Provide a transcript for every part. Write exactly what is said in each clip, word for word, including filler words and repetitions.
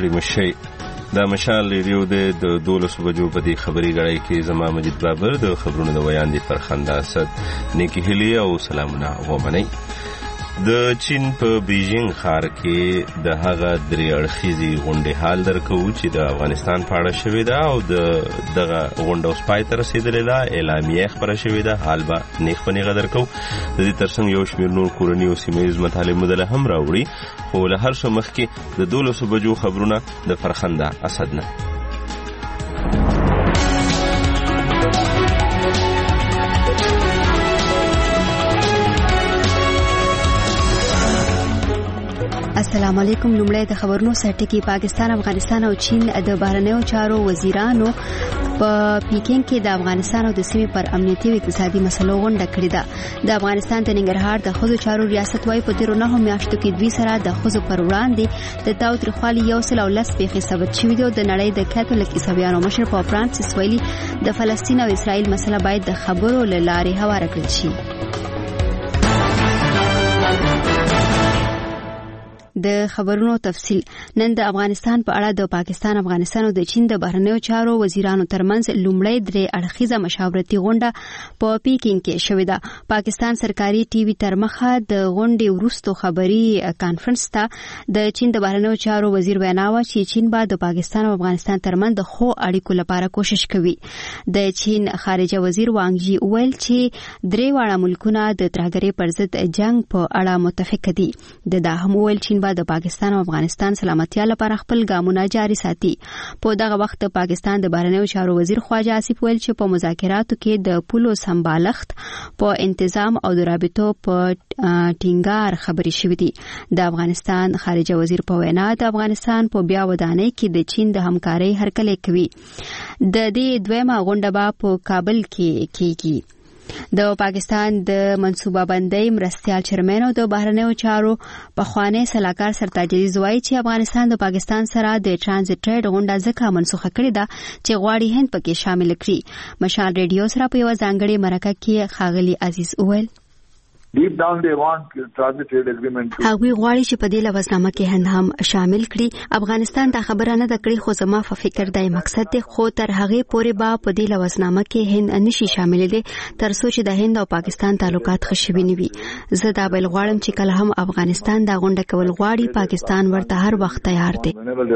ستړي مشئ. دا مشال ریډیو د دولسو بجو په دې خبري غړی کې زما مجید بابر د خبرونو د ویان دي فرخنده اسد نیکی هلی او سلامونه ومنئ. د چین په بیجینګ ښار کې د هغه درې اړخیزې غونډې حال درکو چې د افغانستان په اړه شوې ده او د دغه غونډه اوس پای ته رسېدلې ده. اعلامیه خپره شوې ده، حال به نیغ په نیغه درکو. د دې ترڅنګ یو شمېر نور کورني او سیمه ییز مطالب مو دله هم راوړي، خو له هر څه مخکې د دولسو بجو خبرونه د فرخنده اسد نه. السلام علیکم. لومړی د خبرونو سرټکی. پاکستان، افغانستان او چین د بهرنیو چارو وزیرانو په پیکینګ کې د افغانستان او د سیمې پر امنیتي او اقتصادي مسلو غونډه کړې ده. د افغانستان د ننګرهار د ښځو چارو ریاست وايي په تیرو نهو میاشتو کې دوی سره د ښځو پر وړاندې د تاوتریخوالي یو سل او لس پیښې ثبت شوي دي. د نړۍ د کاتولیک عیسویانو مشر پاپ فرانسیس ویلي د فلسطین او اسرائیل مسله باید د خبرو له لارې هواره کړل شي. د خبرونو تفصیل. نن د افغانستان په اړه د پاکستان، افغانستان او د چین د بهرنیو چارو وزیرانو ترمنځ لومړی درې اړخیزه مشاورتي غونډه په پیکینګ کې شوې ده. پاکستان سرکاري ټي وي تر مخه د غونډې وروستو خبري کانفرنس ته د چین د بهرنیو چارو وزیر وینا و چې چین به د پاکستان او افغانستان ترمنځ د ښو اړیکو لپاره کوشش کوي. د چین خارجه وزیر وانګ جی ویل چې درې واړه ملکونه د ترهګرۍ پر ضد جنگ په اړه متفق دي. د دا هم ویل چین د پاکستان او افغانستان سلامتیا لپاره خپل ګامونه جاري ساتي. په دغه وخت د پاکستان د بهرنیو چارو وزیر خواجه آصف ویل چې په مذاکراتو کې د پولو سمبالښت په انتظام او د رابطو په ټینګار خبرې شوې دي. د افغانستان خارجه وزیر په وینا د افغانستان په بیا ودانۍ کې د چین د همکارۍ هرکلی کوي. د دې دویمه غونډه به په کابل کې کیږي. د پاکستان د منصوبه بندۍ مرستیال چیرمن او د بهرنیو چارو پخوانی سلاکار سرتاج عزیز وایي چې افغانستان د پاکستان سره د ټرانزیت ټریډ غونډه ځکه منسوخه کړې ده چې غواړي هند پکې شامل کړي. مشال ریډیو سره په یوه ځانګړې مرکه کې ښاغلي عزیز وویل Deep down they want transit trade agreement. هغوی غواړي چې په دې لوزنامه کې هند هم شامل کړي. افغانستان دا خبره نه ده کړې، خو زما په فکر دا مقصد دی، خو تر هغې پورې به په دې لوزنامه کې هند نشي شاملېدلی تر څو چې د هند او پاکستان تعلقات ښه شوي نه وي. زه دا بل غواړم چې کله هم افغانستان دا غونډه کول غواړي، پاکستان ورته هر وخت تیار دی.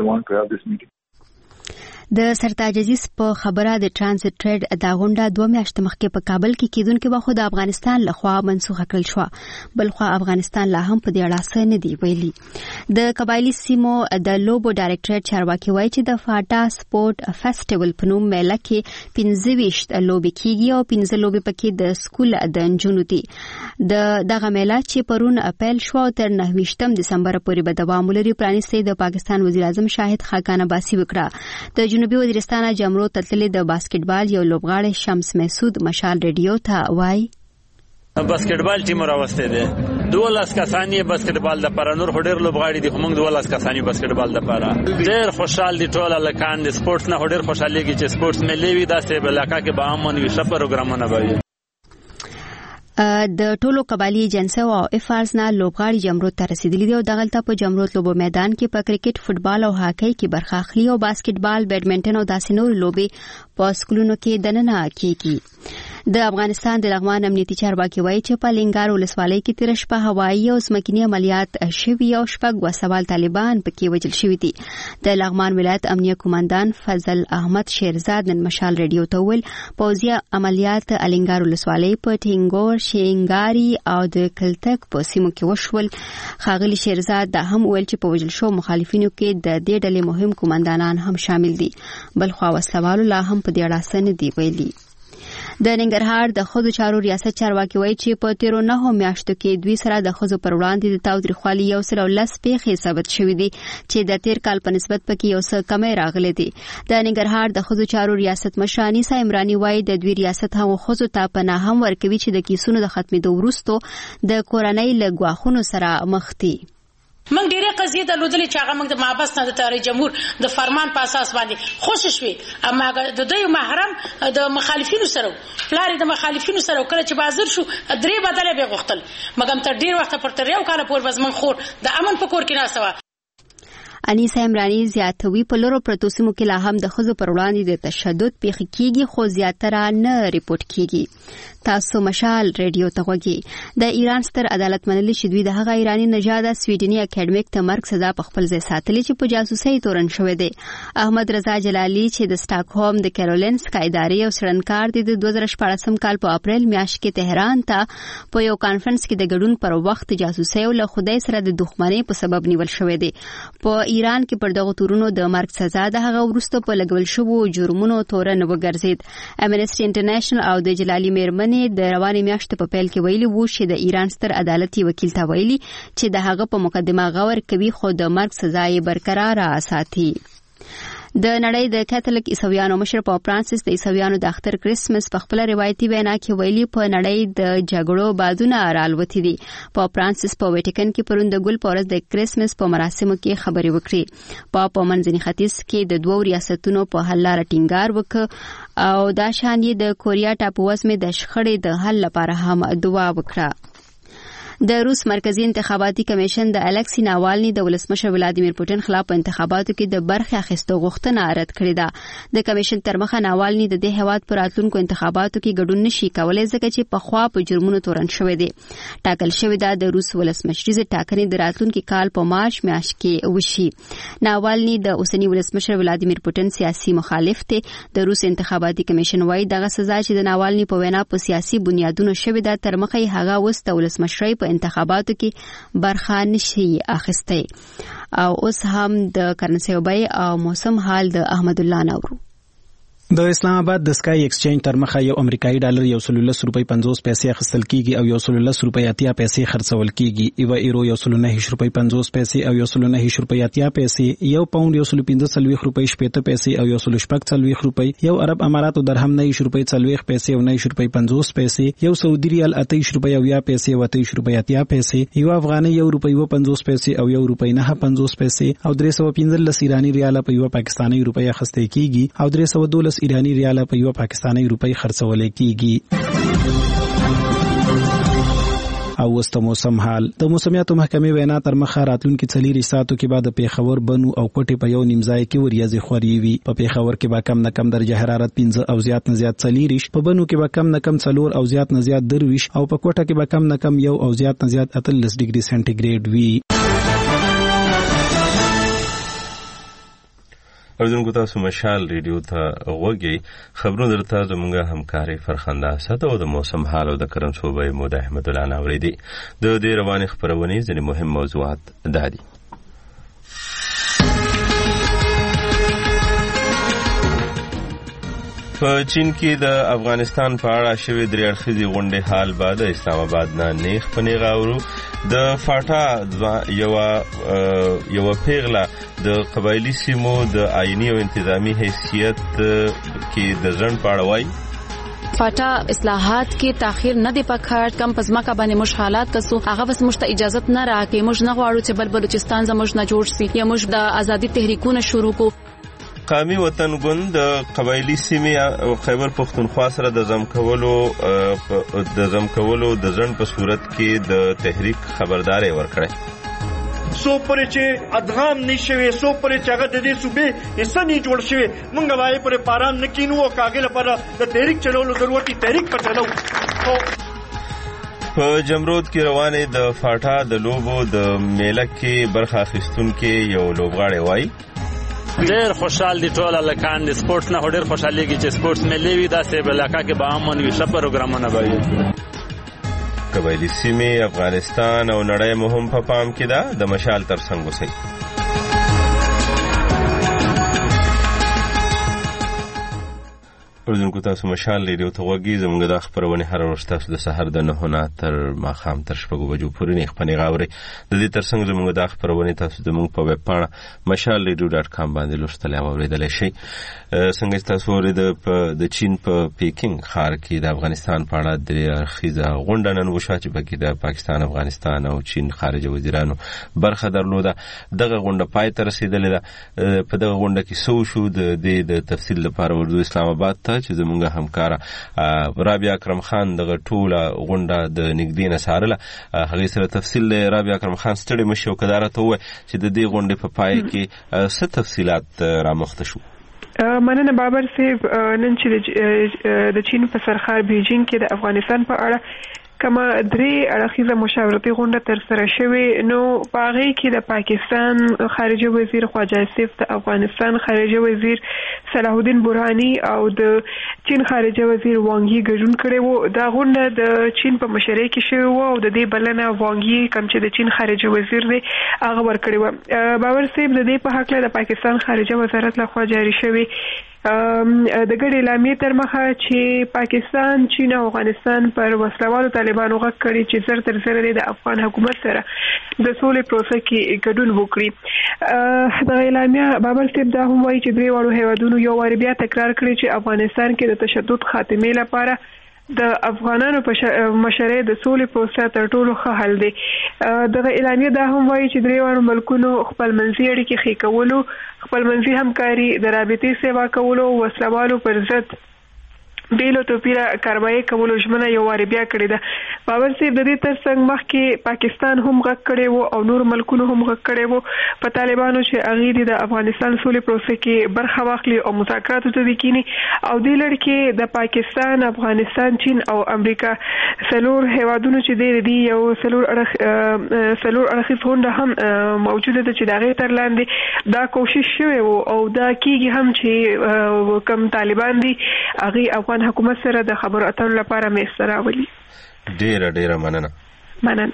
د سرتاج عزیز په خبره د ټرانزیت ټریډ دا غونډه دوه میاشتې مخکې په کابل کې کېدونکې وه، خو د افغانستان لخوا منسوخه کړل شوه. بل خوا افغانستان لا هم په دې اړه څه نه دی ویلي. د قبایلي سیمو د لوبو ډایرکټریټ چارواکي وایي چې د فاټا سپورټ فیسټیول په نوم میله کې پنځه ویشت لوبې کېږي او پنځه لوبې پکې د سکول د نجونو دي. د دغه میله چې پرون پیل شوه تر نهه ویشتم دسمبر پورې به دوام ولري. پرانیستي د پاکستان وزیر اعظم شاهد خاقان عباسي وکړه. د جنوبي وزیرستان جمرو تتلې د باسکټبال یو لوبغاړی شمس محسود مشال ریډیو ته وایي باسکټبال ټیم راوسته دي دولس کسانی باسکټبال د لپاره، نور هډر لوبغاړي دي، موږ دولس کسانی باسکټبال د لپاره ډېر خوشحال دي. ټول لکان د سپورټس نه هډر خوشاليږي چې سپورټس ملي وي، داسې بلکا کې به امن وي، ښه پروګرامونه به د ټولو قبایلی جنسو او افارز نه لوبغاړي جمرود ته رسیدلي دي او دغلته په جمرود لوبو میدان کې په کرکټ، فوتبال او هاکی کې برخه اخلي او باسکټبال، بیډمنټن او داسې نور لوبې په سکولونو کې دننه کیږي. د افغانستان د لغمان امنیتي چارواکي وایي چې په لنګار ولسوالۍ کې تیر شپه هوایي او ځمکني عملیات شوي او شپږ وسوال طالبان پکې وژل شوي دي. د لغمان ولایت امنیه قومندان فضل احمد شیرزاد نن مشال ریډیو ته ویل پوځي عملیات لنګار ولسوالۍ په ټینګور، شینګاری او د کلتک په سیمو کې وشول. ښاغلي شیرزاد دا هم ویل چې په وژل شو مخالفینو کې د دې ډلې مهم قومندانان هم شامل دي. بل خو وسلوالو لا هم په دې اړه څه نه دي ویلي. د ننګرهار د ښځو چارو ریاست چارواکي وایي چې په تیرو نهو میاشتو کې دوی سره د ښځو پر وړاندې د تاوتریخوالي یو سل او لس پیښې ثبت شوي دي چې د تیر کال په نسبت پکې یو څه کمی راغلی دی. د ننګرهار د ښځو چارو ریاست مشره انیسه عمراني وایي د دوی ریاست هغو ښځو ته پناه هم ورکوي چې د کیسونو د ختمېدو وروستو د کورنۍ له ګواښونو سره مخ دي. موږ ډېرې قضیې درلودلې چې هغه موږ د محبس نه د رئیس جمهور د فرمان په اساس باندې خوشې شوې، اما د دوی محرم د مخالفینو سره پلار د مخالفینو سره کله چې بازار شو درې بدله به غوښتل، مګم تر ډېر وخت پر تر یو کال پورې زموږ خور د امن په کور کې ناسوه. انیسه عمرانی زیاتوي په لورو پرتو سیمو کې لا هم د ښځو پر وړاندې د تشدد پیښې کیږي خو زیاتره نه ریپورت کیږي. تاسو مشال ریډیو ته غوږی. د ایران ستر عدالت منلي چې دوی د هغه ایرانی نژاده سویډني اکیډمیک ته مرګ سزا په خپل ځای ساتلي چې په جاسوسۍ تورن شوی دی. احمد رضا جلالي چې د سټاکهولم د کیرولینسکا ادارې او څېړنکار دی د دوه زره شپاړسم کال په اپریل میاشت کې تهران ته په یو کانفرنس کې د ګډون پر وخت جاسوسۍ او له خدای سره د دښمنۍ په سبب نیول شوی دی. په ایران کې پر دغه تورونو د مرګ سزا د هغه وروسته په لګول شوو جرمونو تورن وګرځید. امنیسټي انټرنیشنل او د جلالي میرمنې د روانې میاشتې په پیل کې ویلي وو چې د ایران ستر عدالتي وکیل ته ویلي چې د هغه په مقدمه غور کوي خو د مرګ سزا یې برقرار ساتي. د نړۍ د کاتولیک عیسویانو مشر پاپ فرانسیس د عیسویانو د اختر کریسمس په خپل روایتي وینا کې ویلي په نړۍ د جګړو بادونه رالوتي دي. پاپ فرانسیس په ویټیکن کې پرون د ګل په ورځ د کریسمس په مراسمو کې خبرې وکړې. پاپ په منځني ختیځ کې د دوو ریاستونو په حل لاره ټینګار وکړ او دا شان یې د کوریا ټاپو وزمې د شخړې د حل لپاره هم دعا وکړه. د روس مرکزی انتخاباتي کمیشن د الکسی ناوالني د ولسمشر ولادیمیر پوتین خلاف په انتخاباتو کې د برخه اخیستو غوښتنه رد کړې ده. د کمیشن تر مخه ناوالني د دې هیواد پر راتلونکو انتخاباتو کې ګډون نشي کولای ځکه چې په خوا په جرمونو تورن شوی دی. ټاکل شوی ده د روس ولسمشریزه ټاکنې د راتلونکي کال په مارچ میاشت کې وشي. ناوالني د اوسنی ولسمشر ولادیمیر پوتین سیاسي مخالف دی. د روس انتخاباتي کمیشن وايي دغه سزا چې د ناوالني په وینا په سیاسي بنیادونو شوی ده تر مخه هغه وست ولسمشرۍ په انتخاباتو کې برخه نشي اخیسته. او اوس هم د کرنسي بیه او موسم حال د احمد الله نورو. د اسلام آباد د سکای ایکسچینج تر مخه یو امریکایي ډالر یو سل لس روپۍ پنځوس پیسې اخیستل کیږي او یو سل لس روپۍ اتیا پیسې خرڅول کیږي. یو ایرو یو سل نه روپۍ پنځوس پیسې او یو سل نه روپۍ اتیا پیسې. یو پاوند یو سل پنځه څلوېښت روپۍ شپېته پیسې او یو سل شپږ څلوېښت روپۍ. یو عرب اماراتو درهم نه روپۍ څلوېښت پیسې او نه روپۍ پنځوس پیسې. یو سعودي ریال اته روپۍ او یا پیسې او اته روپۍ اتیا پیسې. یو افغاني یو روپۍ و پنځوس پیسې او یو روپۍ نه پنځوس پیسې او درې سوه پنځلس ایرانی ریال په یو پاکستاني روپۍ اخیستل کیږي او درې سوه دولس ایرانی ریال په یو پاکستاني روپۍ خرڅول کیږي. او وسته موسم حال. د موسمیاتو محکمې وینا تر مخه راتلونکي څلور ساعتو کې بعد پیښور بنو او کوټې په یو نیم ځای کې وریځې خوري وي. په پیښور کې به کم نه کم درجه حرارت پنځه او زیات نه زیات څلور، په بنو کې به کم نه کم څلور او زیات نه زیات درویش او په کوټه کې به کم نه کم یو او زیات نه زیات اتلس ډیګري سنټیګریډ وي. اوردونکو تاسو مشال ریډیو ته غوږی. خبرونه درته زموږ همکاري فرخنده اسد او د موسم حال او د کرن صوبې مود احمد الله ناوری دی. د دې رواني خبرونه ځینې مهم موضوعات دادي. په چین کې د افغانستان په اړه شوې درې اړخیزې غونډې حال بعد اسلام آباد نه نیغ په نیغه اورو. د فاټا یو یو پیغله د قبایلی سیمو د آئینی او انتظامی حیثیت کې د ځن پاړوي. فاټا اصلاحات کې تاخير نه دی پکړ. کم پزما کا باندې مش حالات کسو هغه بس مشته اجازه نه راکې. مش نه غواړو چې بل بلوچستان زموږ نه جوړ سي یا مش د ازادي تحریکونه شروع کو. قومي وطن ګوند د قبایلی سیمې او خیبر پختونخوا سره د زم کولو د زم کولو د ځن په صورت کې د تحریک خبرداري ورکړه. سو پرې چې ادغام نشوي، سو پرې چې هغه د دې صوبې حصہ نه جوړ شوی، مونږ وایي پر پاران نکینو او کاغل پر د تحریک چلولو ضرورتي تحریک پټلو. په جمرود کې روانې د فاټا د لوبو د میله کې برخه اخیستونکو یو لوبغاړی وایي ډېر خوشحال دي ټول لکان د سپورتس نه ډېر خوشحاليږي چې سپورتس ملي وي. داسې بلکا کې به امن وي، ښه پروګرامونه به وي. قبایلی سیمې افغانستان او نړۍ مهم په پام کې ده. د مشال ترڅنګ اوسئ. اوردونکو تاسو مشال ریډیو ته غوږی. زموږ د خبرونه هر ورځ تاسو د سحر د نهو نه تر ماښام تر شپږو بجو پورې نه خپنې غاوري. د دې ترڅنګ زموږ د خبرونه تاسو زموږ په ویب پاڼه مشال ریډیو ډاټ کام باندې لوستل او اوریدل شي. څنګه تاسو ورته د چین په پیکینګ ښار کې د افغانستان په اړه د خیزه غونډه نن وشوه چې پکې د پاکستان، افغانستان او چین خارجه وزیرانو برخه درلوده. دغه غونډه پای ته رسیدلې ده. په دغه غونډه کې څه وشو د دې د تفصیل لپاره ورته اسلام آباد ته څخه چې زموږ همکار رابعه اکرم خان دغه ټوله غونډه د نږدې نه څارله. هغې سره تفصیل دی. رابعه اکرم خان ستړې مه شي او که دا راته ووایي چې د دې غونډې په پای کې څه تفصیلات رامخته شو. مننه بابر صاحب. نن چې د چین په سرخار بیجینګ کې د افغانستان په اړه کما درې اړخیزه مشاورتي غونډه تر سره شوې، نو په هغې کې د پاکستان خارجه وزیر خواجه آصف، د افغانستان خارجه وزیر صلاح الدین برهاني او د چین خارجه وزیر وانګ یي ګډون کړی وو. دا غونډه د چین په مشرۍ کې شوې وه او د دې بلنه وانګ یي کوم چې د چین خارجه وزیر دی هغه ورکړې وه. باور صاحب د دې په هکله د پاکستان خارجه وزارت لخوا جاري شوې د ګډې اعلامیې تر مخه چې پاکستان، چین او افغانستان پر وسلوالو طالبانو غږ کړی چې زر تر زره د افغان حکومت سره د سولې پروسه کې ګډون وکړي. دغه اعلامیه بابر صاحب دا هم وایي چې درې واړو هیوادونو یو وار بیا تکرار کړی چې افغانستان کې د تشدد خاتمې لپاره د افغانانو په مشرۍ د سولې پروسه تر ټولو ښه حل دی. دغه اعلامیه دا هم وایي چې درې واړو ملکونو خپلمنځي اړیکې ښې کولو، خپلمنځي همکاري د رابطې سیوا کولو، وسلوالو پر ضد بیلو توپیره کاروايي کولو ژمنه یو وار بیا کړې ده. باور صاحب د دې ترڅنګ مخکې پاکستان هم غږ کړی وو او نور ملکونو هم غږ کړی وو په طالبانو چې هغې د افغانستان سولې پروسې کې برخه واخلي او مذاکراتو ته دې کینی. او دې لړ کې د پاکستان، افغانستان، چین او امریکا څلور هیوادونو چې دی دی یو څلور اړخ څلور اړخیز غونډه هم موجوده ده چې د هغې تر لاندې دا کوشش شوی وو او دا کیږي هم چې کم طالبان دي هغې حکومت سره د خبرو اترو لپاره مې راولي. ډیره ډیره مننه. مننه.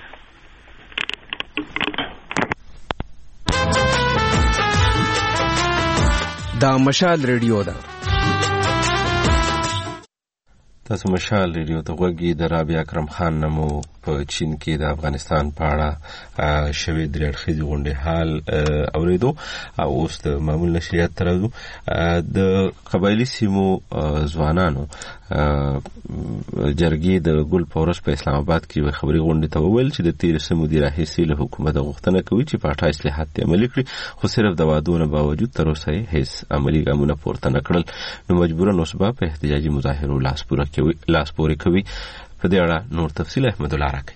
دا مشال ریډیو ده. تاسو مشال ریډیو ته غوږی. د رابعه اکرم خان نمو په چین کې د افغانستان په اړه شوې درې اړخیزې غونډې حال اوریدو او اوس د معمول نشریات ته راځو. د قبایلي سیمو ځوانانو جرګې د ګل په ورځ په اسلام آباد کې یوې خبري غونډې ته وویل چې د تېرې څه مودې راهیسې له حکومته غوښتنه کوي چې په اټه اصلاحات عملي کړي، خو صرف د وعدو نه باوجود تر اوسه یې هیڅ عملي ګامونه پورته نه کړل، نو مجبوراً اوس به په احتجاجي مظاهرو لاس پورې کوي. په دې اړه نور تفصیل احمد الله راکړي.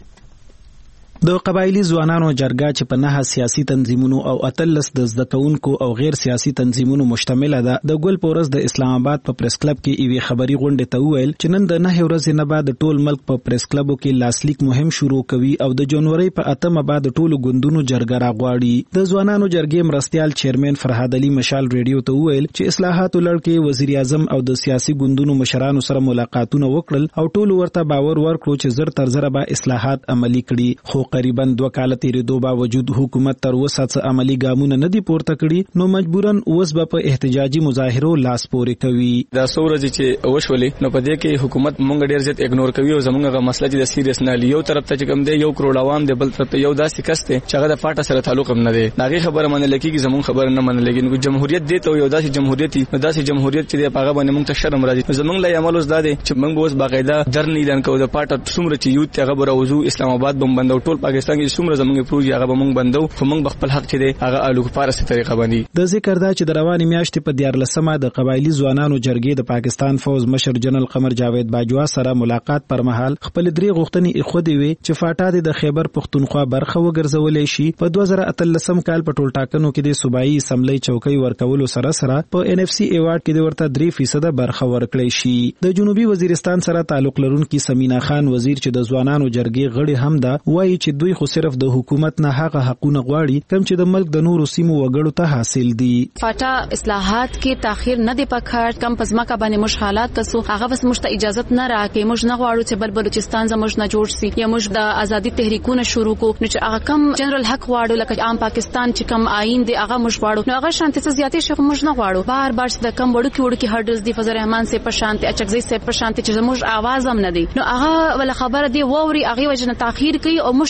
د قبایلی ځوانانو جرګه چې په نه سیاسي تنظیمونو او اتلس د زده کوونکو او غیر سیاسي تنظیمونو مشتمل ده، د ګل په ورځ د اسلام آباد په پریس کلب کې یوې خبري غونډې ته وویل چې نن د نه ورځې نه بعد ټول ملک په پریس کلبو کې لاسلیک مهم شروع کوي او د جنوري په اتمه بعد ټولو ګوندونو جرګه راغواړي. د ځوانانو جرګې مرستيال چیرمن فرهاد علي مشال ریډیو ته وویل چې اصلاحاتو لړ کې وزیر اعظم او د سیاسي ګوندونو مشرانو سره ملاقاتونه وکړل او ټول ورته باور ورکړو چې زر تر زر به اصلاحات عملي کړي، خو قریبا دوه کاله تیرېدو باوجود حکومت تر اوسه څه عملي ګامونه نه دي پورته کړي، نو مجبوراً اوس به په احتجاجي مظاهرو لاس پورې کوي. دا څو ورځې چې وشولې نو په دې کې حکومت مونږ ډېر زیات اګنور کوي او زمونږ غو مسله چې د سیریس نه لیو طرف ته کوم دی، یو کروڑ عوام دی، بل طرف ته یو داسې کس دی چې هغه د فاټا سره تعلق هم نه دی. داغه خبره منل کېږي، زمونږ خبره نه منل کېږي. نو جمهوریت دی ته یو داسې جمهوریت دی، داسې جمهوریت چې په هغه باندې مونږ ته شرم راځي. زمونږ لا عمل اوس دا دی چې مونږ اوس باقاعده درن اعلان کوو د فاټا څومره چې یوت هغه براوزو اسلام آباد بم بندو ټول پاکستان کې څومره زمونږ پروژې هغه به مونږ بندو، خو مونږ خپل حق چې دی هغه الوک پارسته طریقه باندې. د ذکر دا چې د روانې میاشتې په دیارلسمه د قبایلی ځوانانو جرګې د پاکستان فوز مشر جنرال قمر جاوید باجوا سره ملاقات پر مهال خپل درې غوښتنې اخودي وي چې فاټا د خیبر پختونخوا برخه وګرځولې شي. په دوه زره اتلسم کال په ټول ټاکنو کې د صوبایي اسمبلی چوکۍ ورکولو سره سره په ان اف سی ایوارډ کې د ورته درې فیصد برخه ورکړې شي. د جنوبي وزیرستان سره تعلق لرونکي سمینا خان وزیر چې د ځوانانو جرګې غړي هم ده، وایي چې دوی خو صرف د حکومت نه هغه حقونه غواړي کوم چې د ملک د نورو سیمو وګړو ته حاصل دي. فاټا اصلاحات کې تاخير نه دی پکړ، کم پزما کا باندې مش حالات تاسو هغه بس مشته اجازه نه راکې، موږ نه غواړو چې بل بلوچستان زموږ نه جوړ شي یا موږ د ازادي تحریکونه شروع کو، نو چې هغه کم جنرال حق غواړو لکه عام پاکستان چې کم آئین دی هغه موږ غواړو، نو هغه شانتي څه زیاتې شي موږ نه غواړو. بار بار د کم وړو کې وړو کې هرډز دی فضل رحمان سے په شانتي اچکزي سے په شانتي چې موږ आवाज هم نه دی، نو هغه ول خبره دی ووري هغه وجنه تاخير کوي او موږ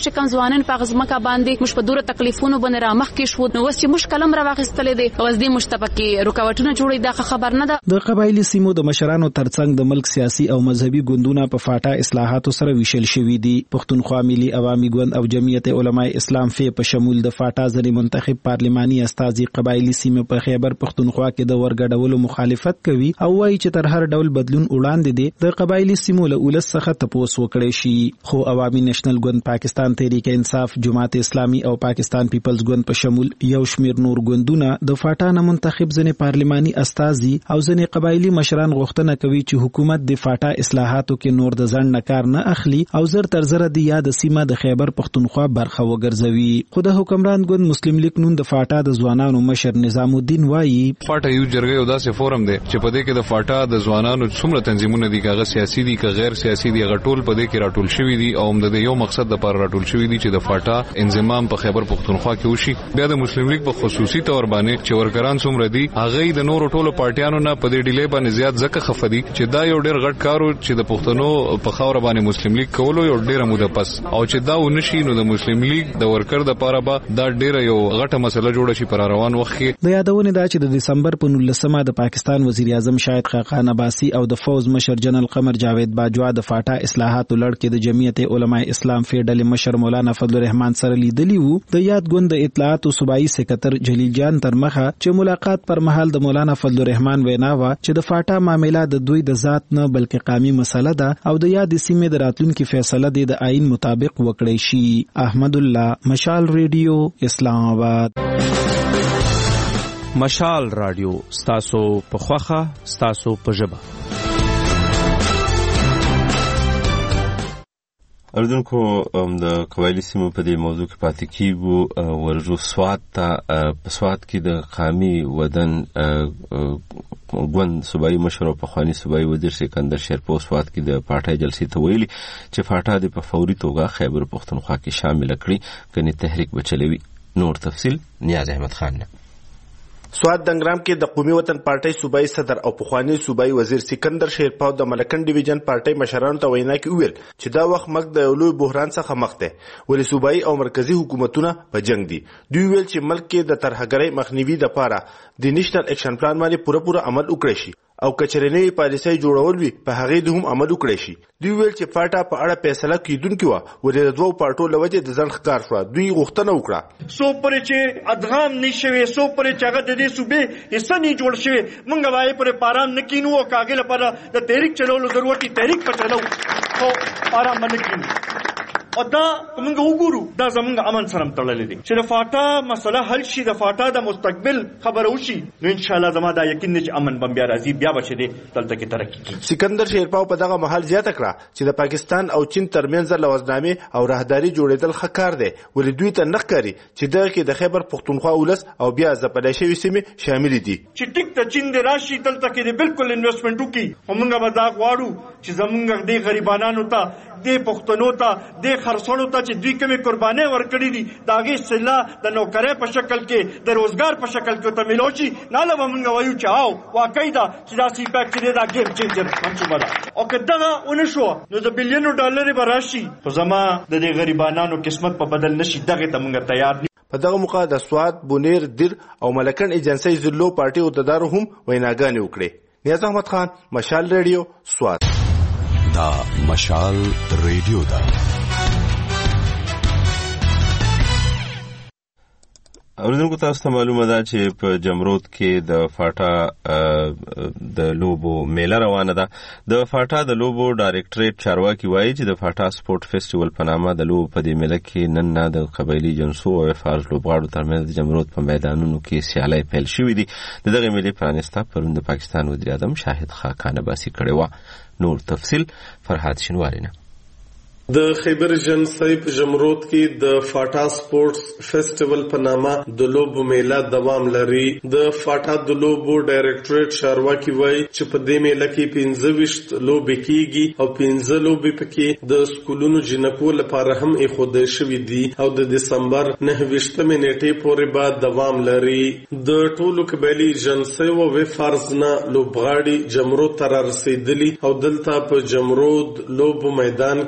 موږ چې کوم ځوانان په غزمکه باندې موږ په دوره تکلیفونو باندې رامخ کې شو نو وس چې موږ کلم را واخیستلې دي او دې مشتبکي رکاوټونه جوړې دا خبر نه ده. د قبایلی سیمو د مشرانو ترڅنګ د ملک سیاسي او مذهبي ګوندونه په فاټا اصلاحاتو سره ویشل شوي دي. پښتونخوا ملي عوامي ګوند او جمعیت علماء اسلام فی په شمول د فاټا ځلې منتخب پارلماني استازي قبایلی سیمه په خیبر پښتونخوا کې د ورګډولو مخالفت کوي او وایي چې تر هر ډول بدلون وړاندې دي د قبایلی سیمو له ولس څخه تپوس وکړي شي. خو عوامي نېشنل ګوند، پاکستان تحریک انصاف، جماعت اسلامي او پاکستان پیپلز ګوند په شمول یو شمیر نور ګوندونه د فاټا نه منتخب ځنې پارلماني استازي او ځنې قبایلی مشران غوښتنه کوي چې حکومت د فاټا اصلاحاتو کې نور د ځنډ نه کار نه اخلي او زر تر زر د یاد سیمه د خیبر پښتونخوا برخه وګرځوي. خو د حکمران ګوند مسلم لیگ نون د فاټا د ځوانانو مشر نظام الدین وایي فاټا یو جرګه یو داسې فورم دی چې په دې کې د فاټا د ځوانانو څومره تنظیمونه دي، کاغه سیاسي دي که غیر سیاسي دي، غټول په دې کې راټول شوی دي او د یو مقصد لپاره راټول شوی دي چې د فاټا انضمام په خیبر پښتونخوا کې وشي. بیا د مسلم لیگ په خصوصي تور باندې چې ورکران څومره دي هغه د نورو ټولو پارټیانو نه په دې ډیلې باندې زیات ځکه خفدي چې دا یو ډېر غټ کارو چې د پښتنو په خاور باندې مسلم لیگ کولو یو ډېر موده پس او چې دا ونشي نو د مسلم لیگ د ورکر د پاره به دا ډېر یو غټه مسله جوړه شي پر روان وخت کې. د یادونه دا چې د دسمبر په نولسمه د پاکستان وزیر اعظم شاهد خاقان عباسی او د فوز مشر جنرال قمر جاوید باجوا د فاټا اصلاحاتو لړ کې د جمعیت علماء اسلام فی ډلې مشر مولانا فضل الرحمن سره لیدلی وو. د یاد ګوند د اطلاعات او صوبایي سکرټر جلیل جان تر مخه چې ملاقات پر مهال د مولانا فضل الرحمن وینا وا چې د فاټا معاملې د دوی د ذات نه بلکې قومي مسله ده او د یاد سیمې د راتلونکو فیصله د آئین مطابق وکړي شي. احمد الله، مشال ریډیو، اسلام آباد. مشال رادیو ستاسو په خوخه ستاسو په ژبه. اردوونکو د قبایلی سیمو په دې موضوع کې پاتې کیږو. ورجو سوات ته په سوات کې د قامي ودن ګوند صوبایي مشر او پخوانی صوبایي وزیر سکندر شیرپور سوات کې د پارټای جلسې ته ویلي چې فاټا د په فوري توګه خیبر پښتونخوا کې شامل کړي کني تحریک بچلوي. نور تفصیل نیاز احمد خان نه. سوات دنګرام کې د قومي وطن پارټۍ صوبایي صدر او پخوانی صوبایي وزیر سکندر شیرپور د ملکن ډیویژن پارټۍ مشرانو ته وینا کې ویل چې دا وخت مګ د لوی بحران څخه مخ دی ولې صوبایي او مرکزی حکومتونه په جنگ دي. دوی ویل چې ملک کې د ترهګرۍ مخنیوي لپاره د نېشنل اکشن پلان باندې پوره پوره عمل وکړي شي او کچرنوي پالیسي جوړول وي په هغه د هم عمل وکړي شي. دوی ویل چې فاټا په اړه فیصله کیدونکې و ولې د دوه پارټو لوجه د ځن ښکار شو. دوی غوښتنه وکړه سو پر چې ادغام نشوي، سو پر چې هغه د دې صوبې حصہ نه جوړ شوی، مونږ وایي پر پارام نکینو او کاګل لپاره د تحریک چلولو ضرورت تحریک په چلو خو پارام نکینو او دا موږ وګورو دا زموږ امن سره تړلې دي چې د فاټا مسله حل شي، د فاټا د مستقبل خبره وشي نو ان شاء الله زما دا یقین چې امن بم بیا راځي بیا بچي دي دلته کې ترقی کوي. سکندر شیرپور په دغه محل زیاته کړه چې د پاکستان او چین ترمنځ لوزنامې او راهداري جوړېدل ښکار دي ولې دوی ته نخکاری چې دغه کې د خیبر پښتونخوا ولس او بیا ځپلې شوی سیمې شامل دي چې ټیک ته چین د راشي دلته کې بالکل انویسټمنټ وکړي. موږ به دا غواړو چې زموږ د غریبانو ته د پښتنو ته د خرڅړو ته چې دوی کومې قربانۍ ورکړي دي د هغې صله د نوکرۍ په شکل کې د روزګار په شکل کې ورته میلاو شي. نه له به موږ وایو چې او واقعي ده چې دا سی پیک چې دی دا ګیم چینجر منصوبه ده او که دغه ونه شوه نو د بلیونو ډالرې به راشي خو زما د دې غریبانانو قسمت په بدل نشي. دغې ته موږ تیار دي. په دغه موقع د سوات، بونیر، دیر او ملکن ایجنسی زلو پارټي عہدیدارو هم ویناګانې وکړې. نیاز احمد خان، مشال ریډیو، سوات. دا مشال ریډیو دا اوریدونکو تاسو ته معلومه ده چې په جمرود کې د فاټا د لوبو میله روانه ده. د فاټا د لوبو ډایرکټریټ چارواکي وایي چې د فاټا سپورت فیسټیوال په نامه د لوبو په دې میله کې نن نه د قبایلي جنسو او فارز لوبغاړو ترمنځ د جمرود په میدانونو کې سیالۍ پیل شوې دي. د دغه میلې پرانیسته پرون د پاکستان وزیر اعظم شاهد خاقان عباسی کړې وه. نور تفصیل فرحات شنواری نه. د خیبر جنسۍ په جمرود کې د فاټا سپورتس فیسټیوال په نامه د لوبو میله دوام لري. د فاټا د لوبو ډایرکټریټ چارواکي وایي چې په دې میله کې پنځه ویشت لوبې کیږي او پنځه لوبې پکې د سکولونو جنکو لپاره هم ایښودل شوي دي او د دسمبر نهه ویشتمې نیټې پورې به دوام لري. د ټولو قبایلي جنسیو او وفارز نه لوبغاړي جمرود ته رارسېدلي او دلته په جمرود لوبو میدان کې په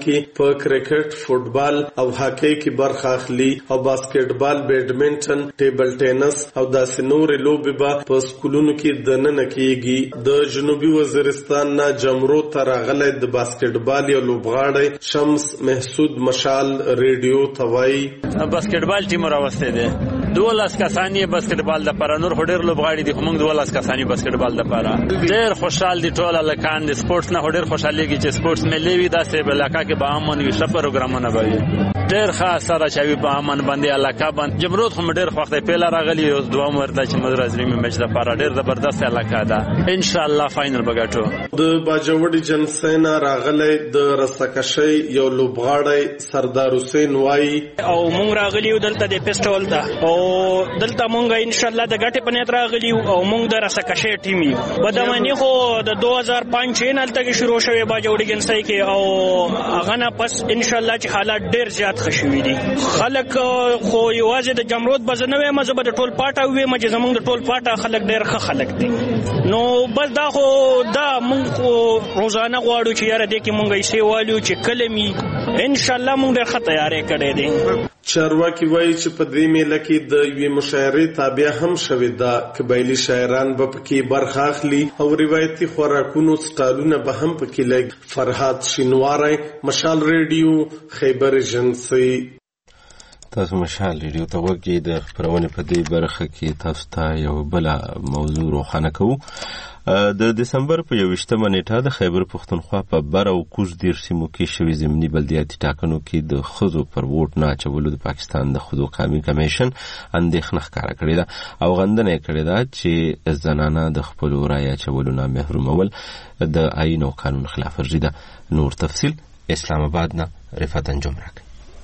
په کرکټ، فوټبال او هاکی کې برخه اخلي او باسکټبال، بیډمنټن، ټیبل ټینس او داسې نورې لوبې به په سکولونو کې دننه کیږي. د جنوبي وزیرستان نه جمرو ته راغلی د باسکټبال یو لوبغاړی شمس محسود مشال ریډیو ته وایي باسکټبال ټیم راوستی دی، دولس کسان یې باسکټبال دپاره، نور خو ډېر لوبغاړي دي خو موږ دولس کسان یې باسکټبال دپاره. ډېر خوشحال دي ټول هلکان د سپورټس نه خو ډېر خوشحالېږي چې سپورټس میلې وي، داسې په علاقه کې به امن وي، ښه پروګرامونه به وي، ډېر ښه اثر اچوي په امن باندې علاقه باندې. جمرود خو مې ډېر خوښ دی، پیله راغلي اوس دوهم ورته چې موږ راځلي مې میچ دپاره ډېر زبردست علاقه ده، انشاءالله فاینل به ګټو. د باجوړي جنسۍ نه راغلی د رسکشۍ یو لوبغاړی سردار حسین وایي او موږ راغلي یو دلته د فیسټیوال ته او دلته مونږ ان شاء الله د ګټې په نیت راغلی او مونږ د رسکشۍ ټیم یو. بدمنی خو د دو هزار پنځه کې نلته کې شروع شوی باجوړي جنسۍ کې او هغه نه پس ان شاء الله چې حالات ډېر زیات ښه شوي دي. خلک خو یوازې د جمرود به زه نه وایم، زه به د ټول پاټه ووایم چې زمونږ د ټول پاټه خلک ډېر ښه خلک دي. نو بس دا خو دا مونږ خو روزانه غواړو چې یاره دې کې مونږ ایسې والو چې کله مې ان شاء الله مونږ ډېر ښه تیاری کړی دی. چارواکي وایي چې په دې میله کې د یوې مشاعرې تابع هم شوې ده. قبایلي شاعران به پکې برخه اخلي او روایتي خوراکونو سټالونه به هم پکې لګي. فرهاد شینواری، مشال ریډیو، خیبر ایجنسي. تاسو مشال ریډیو ته وګورئ. د خبرونه په دې برخه کې تاسو ته یو بل موضوع روښانه کوو. د دسمبر په یوویشتمه نیټه د خیبر پښتونخوا په بر او کوز دېرش سیمو کې شوي ضمني بلدیاتي ټاکنو کې د ښځو پر ووټ نه اچولو د پاکستان د ښځو قومي کمیشن اندېښنه ښکاره کړې ده او غندنه یې کړې ده چې زنانه د خپلو رایې اچولو نه محرومول د آیین او قانون خلاف ورزي ده. نور تفصیل اسلام آباد نه رفعت انجم راکړي.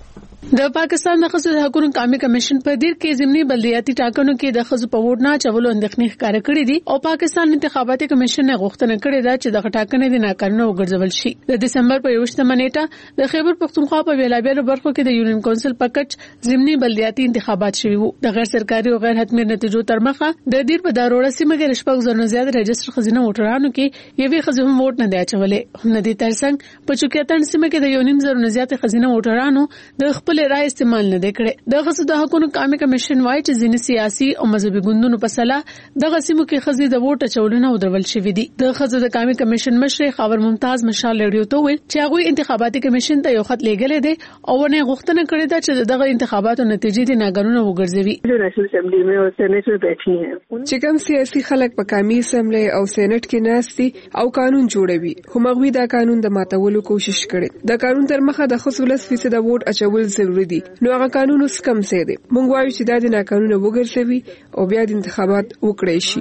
د پاکستان د ښځو د حقوقو قومي کمیشن په دیر کې ضمني بلدیاتي ټاکنو کې د ښځو په ووټ نه اچولو اندېښنې ښکاره کړې دي او پاکستان انتخاباتي کمیشن نه غوښتنه کړې ده چې د ټاکنې د ناقانونه وګرځول شي. د دسمبر په یوویشتمه نیټه د خیبر پښتونخوا په بیلابیلو برخو کې د یونین کونسل په کچ ضمني بلدیاتي انتخابات شوي وو. د غیر سرکاري او غیر حتمي نتیجو تر مخه د دیر په داروړه سیمه کې شپږ زره زیات رجستر ښځینه ووټرانو کې یوې ښځې هم ووټ نه دی اچولې. هم د ترڅنګ په چوکیاتن سیمه کې د یونین زره زیات ښځینه ووټرانو د خپل رائے استعمال نه کړي. د ښځو د حقوقو قومي کمیشن وايي چې ځینې سیاسي او مذهبي ګوندونو په سلا دغه سیمو کې ښځې د ووټ اچولو نه ودرول شوې دي. د ښځو د قومي کمیشن مشر خاور ممتاز مشال ریډیو ته ویل چې هغه انتخاباتي کمیشن ته یو خط لیږلی دی او ونه غوښتنه کړې ده چې دغه انتخاباتو نتیجې د ناګانونه وګرځوي. چې کوم سیاسي خلک په قومي اسمبلی او سېنات کې ناستي او قانون جوړوي خو مغوي دا قانون د ماتولو کوشش کړي. د قانون تر مخه د ښځو لس فیصد ووټ اچول ضروري دي. نو هغه قانون اوس کم څه دی. موږ وایو چې دا د ناقانونه وګرځوي او بیا د انتخابات وکړي شي.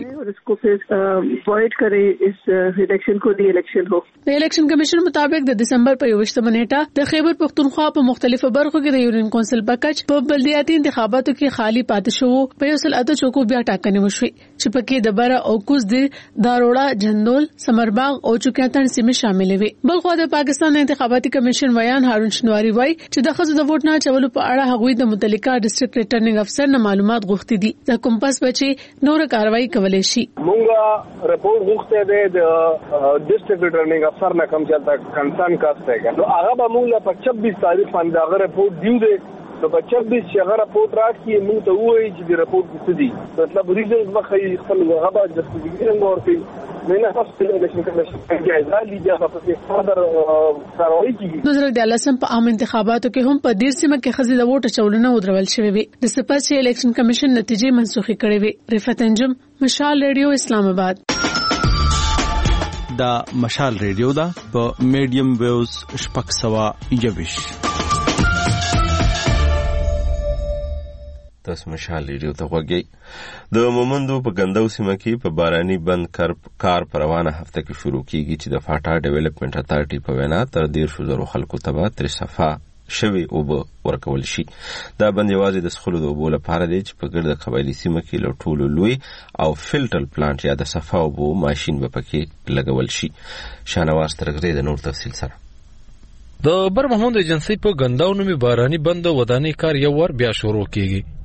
د الیکشن کمیشن مطابق د دسمبر په یوویشتمه نیټه د خیبر پښتونخوا په مختلفو برخو کې د یونین کونسل پکچ په بلدیاتي انتخاباتو کې خالی پاتې شو. په یو سل اته چوکو بیا ټاکنې وشوي چې پکې د بره او کوز د داروړه، جندول، سمرباغ او چوکیاتن سیمې شامل وي. بلخو د پاکستان انتخاباتي کمیشن ویان هارون شنواری وایي چې د ښځو د ووټ نه چولو په اړه هغه د متعلقه ډیسټریکټ ریټرنینګ افسر نه معلومات غوښتي دي. د کومپاس بچي نور کاروایی کولای شي. مونږه رپورټ غوښته ده د ډیسټریکټ ریټرنینګ افسر نه کوم چې تا کنسرن کاسته ہے نو هغه به مونږ په چھبیس تاریخ باندې هغه رپورټ دیو ده. نو په چھبیس چې هغه رپورټ راکړي مونږ ته وایي چې د رپورټ څه دي مطلب ریزنز مخه خپل هغه به جسټیفیکیشن ورته نه تاسو ته الیکشن کمیشن جایزه لیدیا په فردر کاروایی کیږي. د زړه د لسم په عام انتخاباتو کې هم په ډیر سیمه کې ښځې د ووټ چولونه ودرول شوې وي. د سپس چې الیکشن کمیشن نتیجې منسوخي کړې وي. رفعت انجم، مشال ریډیو، اسلام آباد. دا مشال ریډیو دا په میډیم ویوز شپږ سوه یوویشت. تاسو مشال ریډیو ته وګورئ. د مومندو په ګندو سیمه کې په باراني بند کار په روانه هفته کې شروع کیږي چې د فاټا ډیولپمنٹ اتارټي په وینا تر ډیر شو زرو خلکو ته به تر صفه شوي اوبه ورکول شي. دا بند یوازې د څښلو د اوبو لپاره دی چې په ګرده قبایلي سیمه کې له ټولو لوی او فلټر پلانټ یا د صفه اوبو ماشین به پکې لګول شي. شانواز ترغزي د نور تفصیل سره. د بر محمود ایجنسی په ګنداو نومي باراني بند ودانۍ کار یو ور بیا شروع کیږي.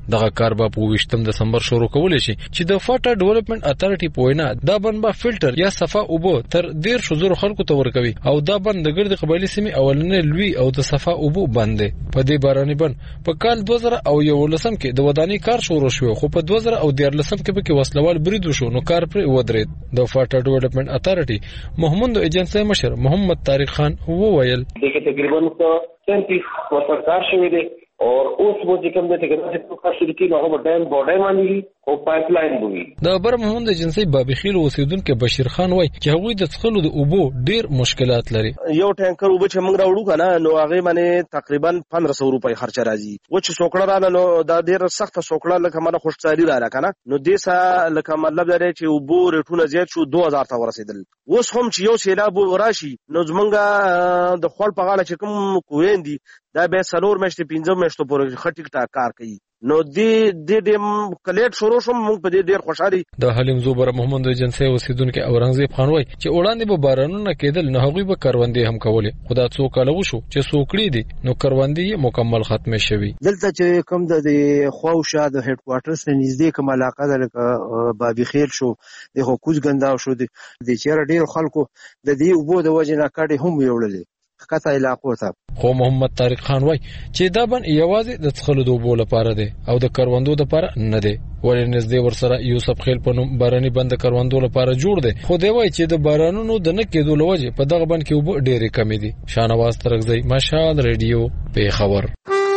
دغه کار به په وشتم دسمبر شروع کول شي چې د فاټا ډیولپمنٹ اتھارټي په وینا دا بند به فلټر یا صفه اوبو تر ډیر شزور خلکو ته ورکوي او دا بند د ګرد قبایلی سیمې اولنې لوی او د صفه اوبو بند دی. په دې باراني بند په کال دوه زره او یولسم کې د ودانۍ کار شروع شو خو په دوه زره او دیارلسم کې به کې وسلوال برید وشو نو کار پر ودرېد. د فاټا ډیولپمنٹ اتھارټي موهمند ایجنسی مشر محمد طارق خان وویل دغه تقریبا تینتیس ورته کار شوی دی اور اوس مو چې کوم د ټکنالوژي په کار شروع کړي هغه ډیم بورډای باندې او پایپ لاین دی. د بر محمد ایجنسی بابخیل اوسیدونکو بشیر خان وای چې هغوی د څخلو د اوبو ډیر مشکلات لري. یو ټانکر اوبه چې موږ راوړو کنه نو هغه باندې تقریبا پندرہ سو روپۍ خرچ راځي و چې سوکړه را نو دا ډیر سخت سوکړه لکه مله خوشتاري را کنه نو دیسه لکه مطلب لري چې اوبو ریټونه زیات شو دوه هزار ته ورسېدل. اوس هم چې یو سیلاب راشي نو زمونږه د خپل په غاړه چې کوم کویندي دا به سلور مشته پنځه مشته پورې خټیک ټا کار کوي نو دی د دې کلیټ شروع شوم موږ په دې ډیر خوشحالي. د حلیم زوبر محمد ایجنسی اوسیدونکو اورنګزیب خان وای چې وړاندې به بارانونه کېدل نه هغوی به کاروندې هم کولې خدا څو کاله وشو چې سوکړي دي نو کاروندې مکمل ختمه شوی. دلته چې کوم د خواوشا د هډ کوارټرز ته نږدې کوم علاقه ده لکه بابي خیل شو د حکومت ګنداو شو د چیرې ډیر خلکو د دې وبو د وجه نه کډي هم ویولل خاصه علاقو ته. خو محمد طارق خان وای چې دا بن یوازې د څخلو د وبو لپاره دی او د کروندو لپاره نه دی ولې نږدې ورسره یوسف خیل په نوم باراني بند کروندو لپاره جوړ دی خو دی وای چې د بارانونو د نه کېدو لوجه په دغه بند کې وبو ډېرې کمې دي. شانواز ترغزی مشال ریډیو په خبر.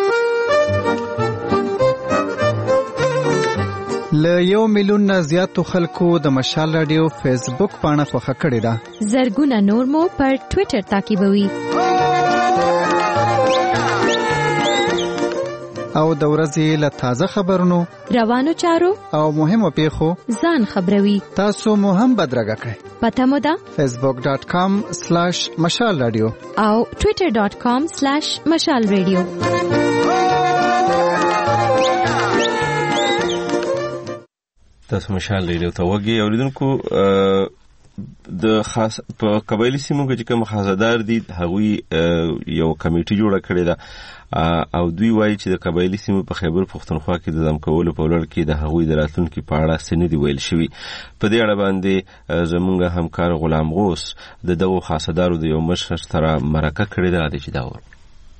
ل یو میلیون نه زیاتو خلکو د مشال رادیو فیسبوک پاڼه خوښه کړې ده. زرګونه نور مو پر ټوئیټر تعقیبوي. او د ورځې له تازه خبرونو روانو چارو او مهمو پیښو ځان خبروي. تاسو مو هم بدرګه کړئ. پته مو ده facebook dot com slash مشال رادیو او twitter dot com slash مشال رادیو. تاسو مشال ریډیو ته وګورئ اوریدونکو د خاص په قبایلی سیمو کې کوم خازدار دي هغوی یو کمیټه جوړه کړې ده او دوی وایي چې د قبایلی سیمو په خیبر پښتونخوا کې د دم کولو په لړ کې د هغوی د راتلونکي په اړه څه نه دي ویل شوي. په دې اړه باندې زموږ همکار غلام غوث د دغو خاصدارو د یو مشر سره مرکه کړې ده چې دا ور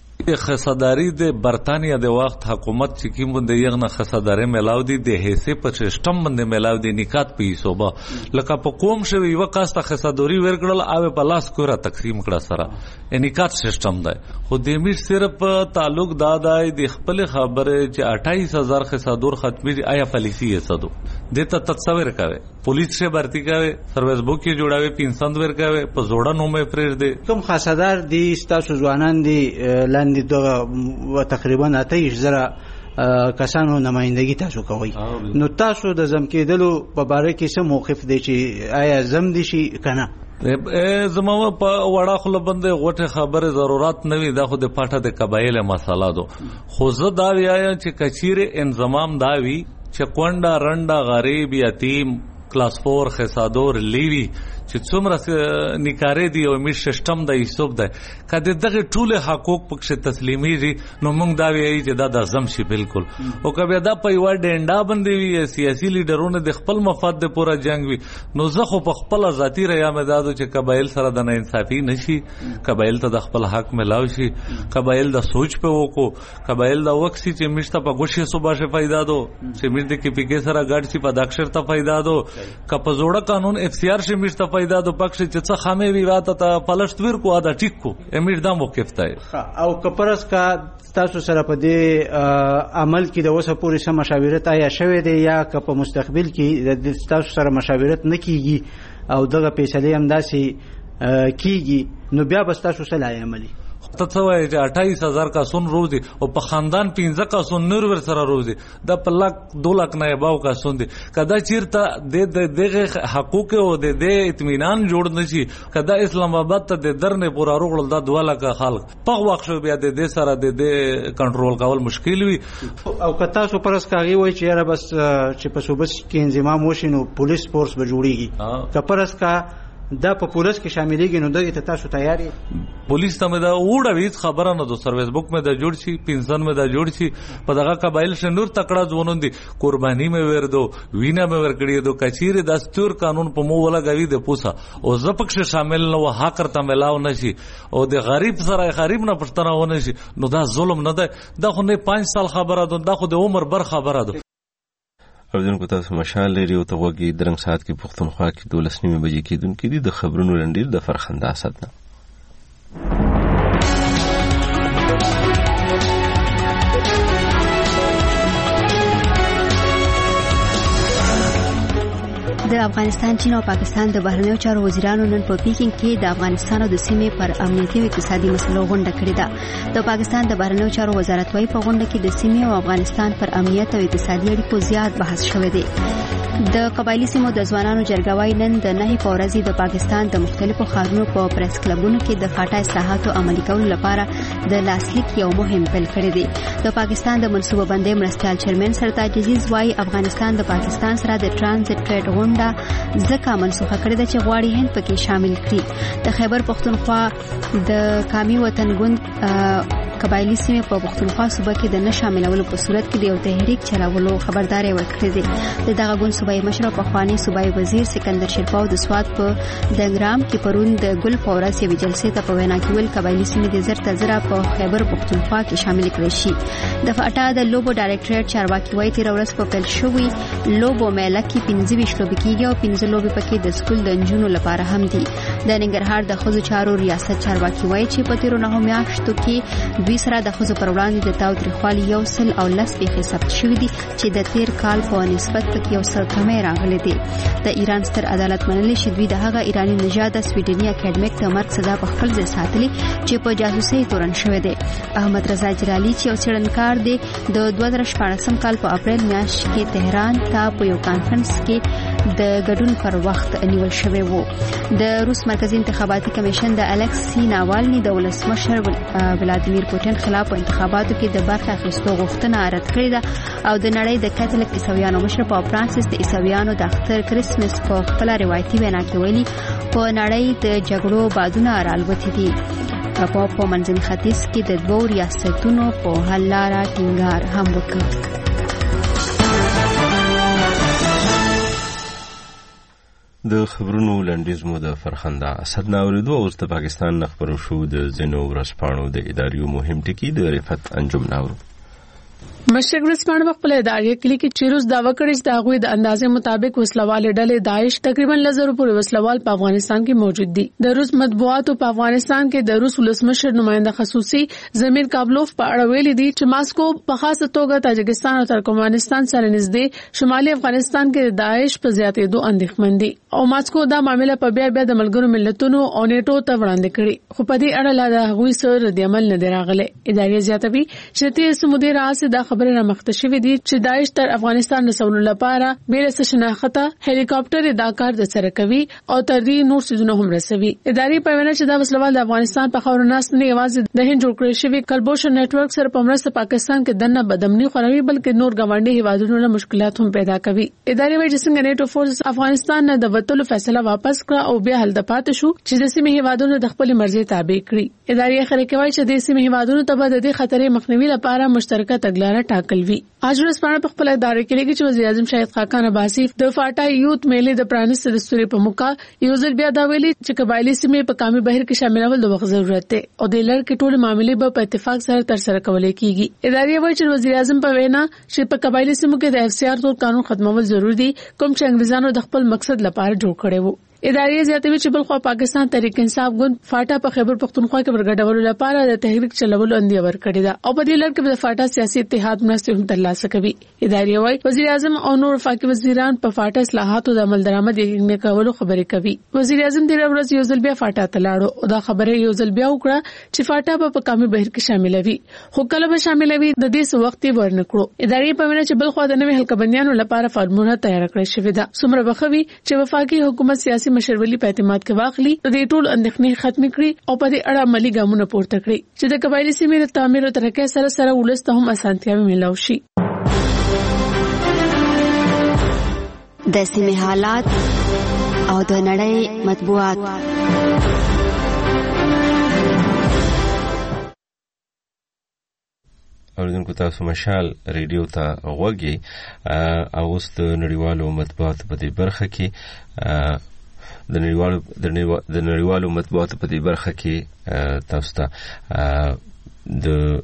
خصداری د برتانیا د وخت حکومت چې کوم د یغنه خصداري ملاو دي د حصے په سیستم باندې ملاو دي نکات په حسابه لکه په کوم شوی یو کاسته خصدوري ورګړل او په لاس کورا تقسیم کړه سره نکات سیستم دی خو د می صرف تعلق دادای د خپل خبره چې اٹھائیس ہزار خصدور ختمي دي آیا پالیسی یې صدو دته تصور کوي پولیس سے برتی کوي سروس بوک کې جوړاوي پینسند ور کوي په زوړه نومه پرېر دي کوم خاصدار دي تاسو ځوانان دي لاندې دغه تقریبا اته زره کسانو نمائندګي تاسو کوي نو تاسو د زم کېدلو په باره کې څه موقف دی چې آیا زم دي شي کنه زما په وړه خپل باندې غوټه خبره ضرورت نه وي دا خو د پټه د قبایل مسله دو خو زه دا وایم چې کچيره انضمام دا وی چې کونډه رنډه غریب یتیم کلاس فور خصادور لیوی چې څومره نکاره دی او می سیستم د حساب ده کله دغه ټول حقوق پکې تسلیمي دي نو موږ دا وایي چې دا د اعظم شي بالکل او کبه دا په یو ډنډا باندې وي سیاسي لیډرونه د خپل مفاد د پورا جنگ وي نو زه خو په خپل ذاتی ریا مې دادو چې قبایل سره د نه انصافي نشي قبایل ته د خپل حق ملاوي شي قبایل د سوچ په وکړو قبایل د وکسي چې مشته په ګوشي صبح شه فائدہ دو چې مې د کې پی کې سره ګډ شي په داکشر ته فائدہ دو کپ زوړه قانون اف سی آر شه مشته فائدہ دو پکش چې څه خامې وی واته ته پلشتویر کو ادا ټیک کو امیر دا موقف ته او کپرس کا تاسو سره په دې عمل کې د وسه پوری سم مشاورت آیا شوه دی یا که په مستقبل کې د تاسو سره مشاورت نه کیږي او دغه فیصله هم داسي کیږي نو بیا بس تاسو سره عملي ته څه وایي چې اٹھائیس ہزار کا سن روزي او په خاندان پنځه کا سن نور ور سره روزي د په لاک دو لاک نه باو کا سن دي کدا چیرته د دغه حقوق او د دې اطمینان جوړ نشي کدا اسلام آباد ته د درنه پورا روغل د دوه لاک خلک په وخت شو بیا د دې سره د دې کنټرول کول مشکل وي او کتا سو پرس کاغي وای چې یاره بس چې په صوبس کې انضمام وشي نو پولیس فورس به جوړیږي کپرس کا دا په پولیس کې شاملېږي نو دغه ته تاسو تیار یې؟ پولیس ته مې دا وړه ویز خبره نه دو سرویس بک مې دا جوړ شي پنځن مې دا جوړ شي په دغه قبایل شنور تکړه ځوانون دي قرباني مې ور دو وینا مې ور کړی دو کچیر دستور قانون په مو ولګوي د پوسا او زپک شامل نو حق کرتا ملاو نشي او د غریب سره غریب نه پښتنه ونه شي نو دا ظلم نه ده دا خو نه پنځه سال خبره ده دا خو د عمر بر خبره ده. اوردونکو تاسو مشال لري او ته وګي درنګ سات کې پښتونخوا کې دولس نیمه بجې کېدونکې دي د خبرونو لنډیر د فرخنده اسد نه. د افغانستان، چین او پاکستان د بهرنیو چارو وزیرانو نن په پیکینګ کې د افغانستان او د سیمې پر امنیتي او اقتصادي مسلو غونډه کړې ده. د پاکستان د بهرنیو چارو وزارت وايي په غونډه کې د سیمې او افغانستان پر امنیت او اقتصادي اړیکو زیات بحث شوی دی. د قبایلی سیمو د ځوانانو جرګه وايي نن د نهي په ورځ د پاکستان د مختلفو ښارونو په پریس کلبونو کې د فاټا اصلاحاتو عملي کولو لپاره د لاسلیک یو مهم پیل کړی دی. د پاکستان د منصوبه بندۍ مرستیال چیرمن سرتاج عزیز وايي افغانستان د پاکستان سره د ټرانزیت ټریډ غونډه ځکه منسوخه کړې ده چې غواړي هند پکې شامل کړي. د خیبر پښتونخوا د کامی وطن ګوند قبایلی سیمې په پښتونخوا صوبه کې د نه شاملولو په صورت کې د یو تحریک چلولو خبرداري ورکړې ده. د دغه ګوند صوبایي مشر په خواني صوبایي وزیر سکندر شیرپاو د سواد په دنګرام کې پرون د ګل پورس یوې جلسې ته په وینا کې ویل قبایلی سیمې د زر تزره په خیبر پښتونخوا کې شامل کړي شي. د فاټا د لوبو ډایریکټریټ چارواکي وايي تیر ورځ په پیل شوی لوبو میله کې پنځه ویشت لوبې کېږي او پنځه لوبې پکې د سکول د نجونو لپاره هم دي. د ننګرهار د ښځو چارو ریاست چارواکي وايي چې په تیرو نهو میاشتو کې دوی سره د ښځو پر وړاندې د تاوتریخوالي یو سل او لس پیښې ثبت شوي دي چې د تیر کال په نسبت پکې یو څه کمی راغلی دی. د ایران ستر عدالت منلی چې دوی د هغه ایراني نژاده سویډني اکیډمیک د مرګ سزا په خپل ځای ساتلي چې په جاسوسۍ تورن شوی دی. احمد رضا جلالي چې یو څېړنکار دی د دوه زره شپاړسم کال په اپریل میاشت کې تهران ته په یو کانفرنس کې د ګډون پر وخت نیول شوی وو. د روس مرکزی انتخاباتي کمیشن د الکسی ناوالني د ولسمشر ولادیمیر پوتین خلاف په انتخاباتو کې د برخه اخیستو غوښتنه رد کړې ده او د نړۍ د کاتولیک عیسویانو مشر پاپ فرانسیس د عیسویانو د اختر کریسمس په خپل روایتي وینا کې ویلي په نړۍ د جګړو بادونه رالوتي دي. پاپ په منځني ختیځ کې د دوو ریاستونو په حل لاره ټینګار هم وکړ. د خبرونو لنډیز مو د فرخنده اسد ناوریدو او د پاکستان نخبرو شو د زینو ورسپانو د اداریو مهم ټکی د رفت انجم ناورو. مشرق ورځپاڼه په خپل اداري کې لیکي چې روس داوا کړی چې د هغوی د اندازې مطابق وسلوال ډلې داعش تقریبا لزر پورې وسلوال په افغانستان کې موجود دي. د روس مطبوعاتو په افغانستان کې د روس ولسمشر نماینده خصوصي زمیر کابلوف په اړه ویلي دي چې ماسکو په خاصه توګه تاجکستان او ترکمنستان سره نږدې شمالي افغانستان کې د داعش په زیاتېدو اندېښمن دي او ماسکو دا معاملې په بیا بیا د ملګرو ملتونو او نیټو ته وړاندې کړي خو په دې اړه لا د هغوی سره رد عمل نه دی راغلی. ادارې زیاتوي چې تیر سمودي راځي دا خبره را مخته شوې دي چې داعش تر افغانستان رسولو لپاره بیرته شناخته هلیکاپټر د کار د سره کوي او تر دې نور څه هم رسوي. ادارې په وینا چې دا وسلوال د افغانستان په خاور ناس نه یوازې د هند جوړ کړی شوی کلبوشن نتورک سره په مرسته پاکستان کې دنه بدامني خوروي بلکې نور ګاونډي هیوادونو له مشکلات هم پیدا کوي. ادارې وايي چې څنګه نیټو فورس افغانستان نه د وټلو فیصله واپس کړه او بیا هل د پاتې شو چې د سیمې هیوادونو د خپل مرزي تابع کړي. ادارې خبرې کوي چې د سیمې هیوادونو ته د دې خطرې مخنیوي لپاره مشترکه تګلارې ټاکل وی. اجر اسپانه په خپل ادارې کې لګي چې وزیر اعظم شاهد خاقان عباسی د فاټا یوت میلې د پرانیست دستوري په موقع یو ځل بیا دا ویلي چې قبایلی سیمې په کامي بهر کې شاملول د وخت ضرورت دی او د لړ کې ټول معاملې به په اتفاق سره تر سره کولای کیږي. ادارې وايي چې وزیر اعظم په وینا چې په قبایلی سیمو کې د اف سی آر تور قانون ختمول ضروري دي کوم چې انګریزانو د خپل مقصد لپاره جوړ کړي وو. ادارې زیاتوي چې بلخوا پاکستان تحریک انصاف ګوند فاټا په خیبر پښتونخوا کې ورګډولو لپاره د تحریک چلولو اندیا ورکړی دا او په دې لړ کې د فاټا سیاسي اتحاد مرستې هم ترلاسه کوي. ادارې وايي وزیر اعظم او نور وفاقي وزیران په فاټا اصلاحاتو د عمل درآمد یې کولو خبرې کوي. وزیر اعظم د ورځ یو ځل بیا فاټا ته لاړو او دا خبره یو ځل بیا وکړه چې فاټا په کامي بهر کې شاملوي خو کله به شاملوي د دې څه وخت ورنکړو. ادارې په وینا چې بلخوا د نوې حلقه بندیانو لپاره فارمونه تیار کړی شوی دا څومره بخوي چې وفاقي حکومت سیاسي مشرولي په اعتماد کې واخلي د دې ټول اندېښنې ختم کړي او په دې اړه عملي ګامونه پورته کړي چې د قبایلی سیمې د تعمیر او ترقۍ سره سره ولسته هم اسانتیاوي ملو شي. د سیمې حالات او د نړۍ مطبوعات. اوریدونکو تاسو مشال ریډیو ته غوږی او اوس د نړیوالو مطبوعاتو په دې برخه کې د نړیوالو د نړیوالو مطبوعاتو په دې برخه کې تاسو ته د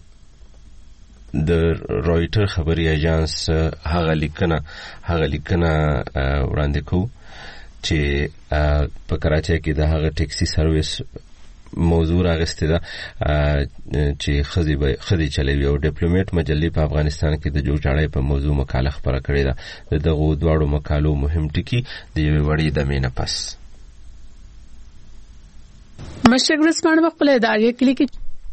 د رويټر خبري اژانس هغه لیکنه هغه لیکنه وړاندې کوي چې په کراچۍ کې د هغه ټیکسي سرویس موضوع راغسته ده چې خزي به خدي چلوي او ډیپلوماټ مجلې په افغانستان کې د جوړجاړۍ په موضوع مقاله خبره کړې ده. دغه دواړو مقالو مهم ټکي د یوې وړې دمې نه پس مشرق رسمان خپل ادارې کې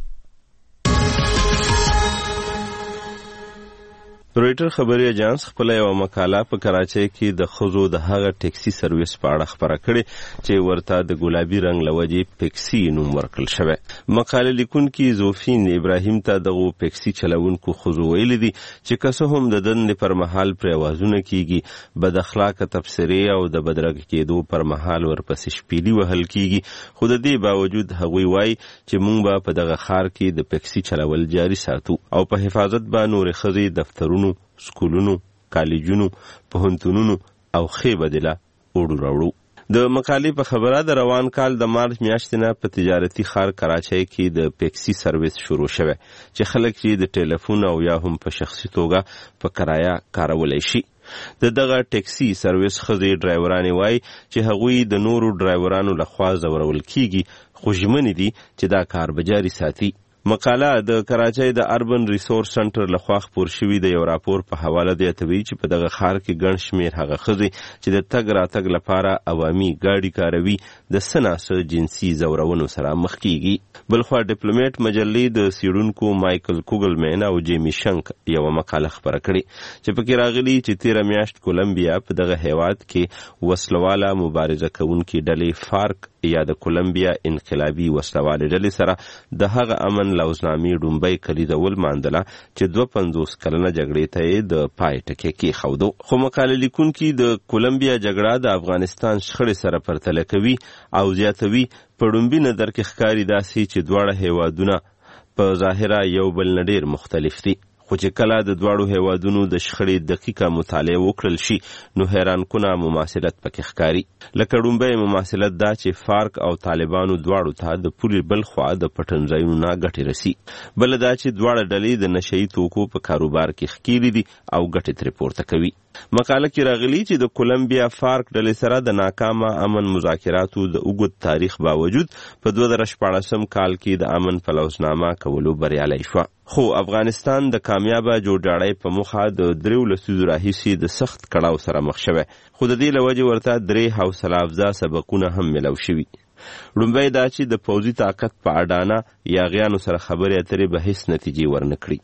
رويټر خبري اژانس خپل یو مقاله په کراچۍ کې د خزو د هغه ټیکسي سرویس په اړه خبره کړې چې ورته د ګلابي رنگ لوجې پیکسي نوم ورکړل شوی. مقاله لیکونکي زوفین ابراهیم ته دغه پیکسي چلونکو خزو ویل دي چې کسه هم د دند پر محل پر اوازونه کیږي، بد اخلاقه تبصره او د بدرګ کېدو پر محل ورپسې شپېلی وهل کیږي. خو د دې باوجود هغوی وایي چې مونږ به په دغه خار کې د پیکسي چلول جاري ساتو او په حفاظت به نور خزي دفترونو، سکولونو، کالجونو، پوهنتونونو او خې بدله وړو راوړو. د مقالې په خبره د روان کال د مارچ میاشتې نه په تجارتي ښار کراچۍ کې د پیکسي سرویس شروع شوه چې خلک یې د ټلیفون او یا هم په شخصي توګه په کرایه کارولای شي. د دغه ټیکسي سرویس خزي ډرایورانې وایي چې هغوی د نورو ډرایورانو لخوا ځورول کیږي، خو ژمنې دي چې دا کار به جاري ساتي. مقاله د کراچۍ د اربن ریسورس سنټر لخوا خپور شوی د یو راپور په حواله دی ته وی چې په دغه ښار کې ګڼ شمېر هغه ښځې چې د تګ راتګ لپاره عوامي ګاډي کاروي د سناسه جنسي ځورونو سره مخ کیږي. بلخوا ډیپلوماټ مجلې د سیډونکو مایکل کوګلمن او جیمی شنک یو مقاله خبره کړې چې پکې راغلي چې تیره میاشت کولمبیا په دغه هیواد کې وسلواله مبارزه کوونکي ډلې فارک یا د کولمبیا انقلابي وسلواله ډلې سره د هغه امن لوزنامې ډومبۍ کلیدول ماندله چې دوه پنځوس کلنه جګړې ته یې د پای ټکی کېښودو. خو مقاله لیکونکي د کولمبیا جګړه د افغانستان شخړې سره پرتله کوي او زیاتوي په ډومبي نظر کې ښکاري داسې چې دواړه هیوادونه په ظاهره یو بل نه ډېر مختلف دي. خو چې کله د دواړو هیوادونو د شخړې دقیقه مطالعه وکړل شي نو حیران کنه مماثلت پکې ښکاري. لکه ډومبۍ مماثلت دا چې فارک او طالبانو دواړو ته د پولې بل خوا د پټنځایونو نه ګټې رسي، بل دا چې دواړه ډلې د نشهیي توکو په کاروبار کې ښکېلې دي او ګټې ترې پورته کوي. مقاله کې راغلي چې د کولمبیا فارک ډلې سره د ناکامه امن مذاکراتو د اوږد تاریخ باوجود په دوه زره شپاړسم کال کې د امن پلوزنامه کولو بریالی شوه. خو افغانستان د کامیابه جوړجاړۍ په موخه د دریو لسیزو راهیسې د سخت کړاو سره مخ شوی، خو د دې له وجې ورته درې حوصله افزا سبقونه هم ملو شوي. لومبی دا چې د پوځي طاقت په اډانه یاغیانو سره خبرې اترې به هیڅ نتیجې ورنه کړي.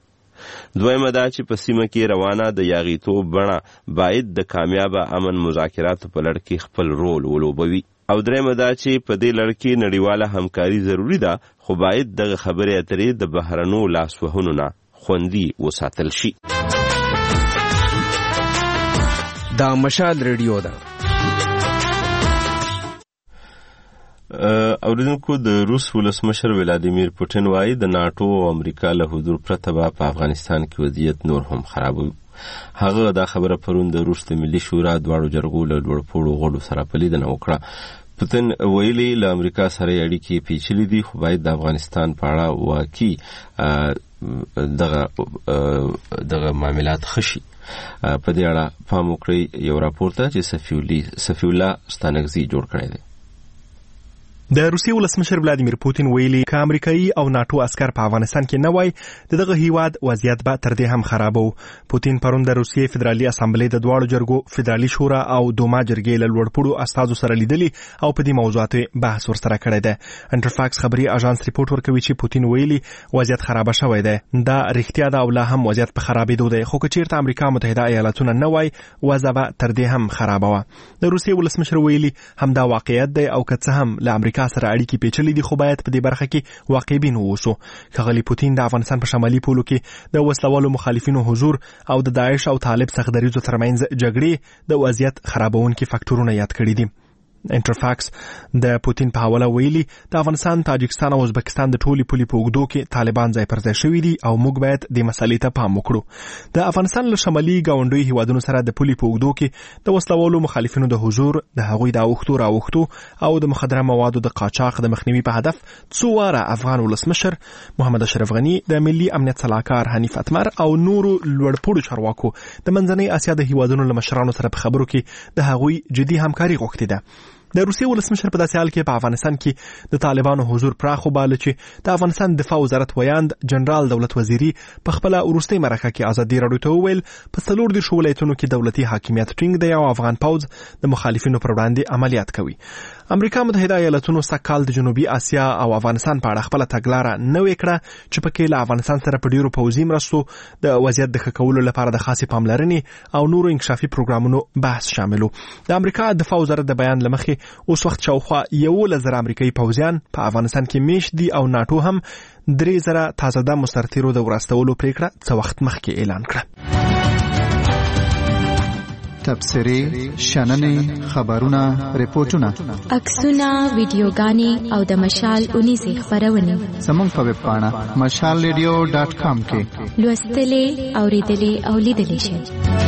دویمه دا چې په سیمه کې روانه د یاغیتوب بڼه باید د کامیابه امن مذاکراتو په لړ کې خپل رول ولوبوي. او درېمه دا چې په دې لړ کې نړیواله همکاري ضروری ده، خو باید دغه خبرې اترې د بهرنو لاسوهنو نه خوندي وساتل شي. دا مشال ریډیو ده. اوریدونکو د روس ولسمشر ولادیمیر پوتین وایي د ناټو او امریکا له حضور پرته به په افغانستان کې وضعیت نور هم خرابوي. هغه دا خبره پرون د روس د ملي شورا دواړو جرګو له لوړپوړو غړو سره په لیدنه وکړه. پوتین ویلي له امریکا سره اړیکې پیچلې دي، خو باید د افغانستان په اړه واقعي دغه دغه معاملات ښه شي. په دې اړه پام وکړئ یو راپور ته چې صفي الله ستانکزي جوړ کړی دی. د روسیې ولسمشر ولادیمیر پوتین ویلي که امریکایي او ناټو عسکر په افغانستان کې نه وای د دغه هیواد وضعیت به تر دې هم خرابو. پوتین پرون د روسیې فدرالي اسامبلې د دواړو جرګو فدرالي شورا او دوما جرګې له لوړپوړو استازو سره لیدلي او په دې موضوعاتو بحث ورسره کړی دی. انټرفاکس خبري اژانس ریپورت ورکوي چې پوتین ویلي وضعیت خراب شوی دی. دا رښتیا ده او لا هم وضعیت په خرابېدو دی، خو که چیرته امریکا متحده ایالاتونه نه وای وضع به تر دې هم خراب وه. د روسیې ولسمشر ویلي همدا واقعیت دی او که څه هم له امریکا سره اړیکې پیچلې دي، خو باید په دې برخه کې واقع بین واوسو. ښاغلي پوتین د افغانستان په شمالي پولو کې د وسلوالو مخالفینو حضور او د داعش او طالب سختدریزو ترمنځ جګړې د وضعیت خرابونکي فاکتورونه یاد کړي دي. انټرفاکس د پوتین په حواله ویلي د افغانستان، تاجکستان او ازبکستان د ټولي پولي په اوږدو کې طالبان ځای پر ځای شوي دي او موږ باید د مسلې ته پام وکړو. د افغانستان له شمالي ګاونډیو هیوادونو سره د پولي په اوږدو کې د وسلوالو مخالفینو د حضور، د هغوی د اوښتو راوښتو او د مخدره موادو د قاچاق د مخنیوي په هدف څو واره افغان ولسمشر محمد اشرف غني، د ملي امنیت صلاحکار حنیف اتمر او نورو لوړپوړو چارواکو د منځنۍ اسیا د هیوادونو له مشرانو سره په خبرو کې د هغوی جدي همکاري غوښتې ده. د روسیې ولسمشر په داسې حال کې په افغانستان کې د طالبانو حضور پراخ وباله چې د افغانستان دفاع وزارت ویاند جنرال دولت وزیری په خپل وروستي مرکه کې ازادي راډیو ته وویل په څلور دېرشو ولایتونو کې دولتي حاکمیت ټینګ دی او افغان پوځ د مخالفینو پر وړاندې عملیات کوي. امریکا متحده ایالاتونو سږ د جنوبي اسیا او افغانستان په اړه خپل تګلاره نوې کړه چې پکې له افغانستان سره په ډیرو پوځي مرستو د وضعیت د ښه کولو لپاره د خاصې پاملرنې او نورو انکشافي پروګرامونو بحث شاملو. د امریکا دفاع وزارت د بیان لمخې اوس وخت شاوخوا یولس زره امریکایي پوځیان په افغانستان کې میشت دي او ناټو هم درې زره تازه دم سرتیرو د وراستولو پریکړه څه وخت مخکې اعلان کړه. تبصرې، شننې، خبرونه، ریپورتونه، عکسونه، ویډیوګانې او د مشال اونیزې خپرونې زموږ په ویب پاڼه مشال ریډیو ډاټ کام کې لوستلې، اوریدلې او لیدلې شئ.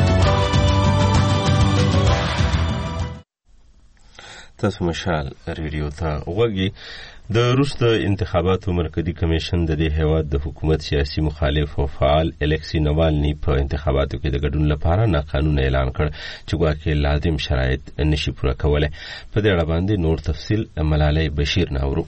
تاسو مشال ریډیو ته وګورئ. د روس د انتخاباتو مرکزی کمیشن د دې هیواد د حکومت سیاسي مخالف او فعال الکسی نوالني په انتخاباتو کې د ګډون لپاره ناقانونه اعلان کړ چې ګواکې لازم شرایط نشي پوره کولای. په دې اړه باندې نور تفصیل ملالۍ بشیر ناورو.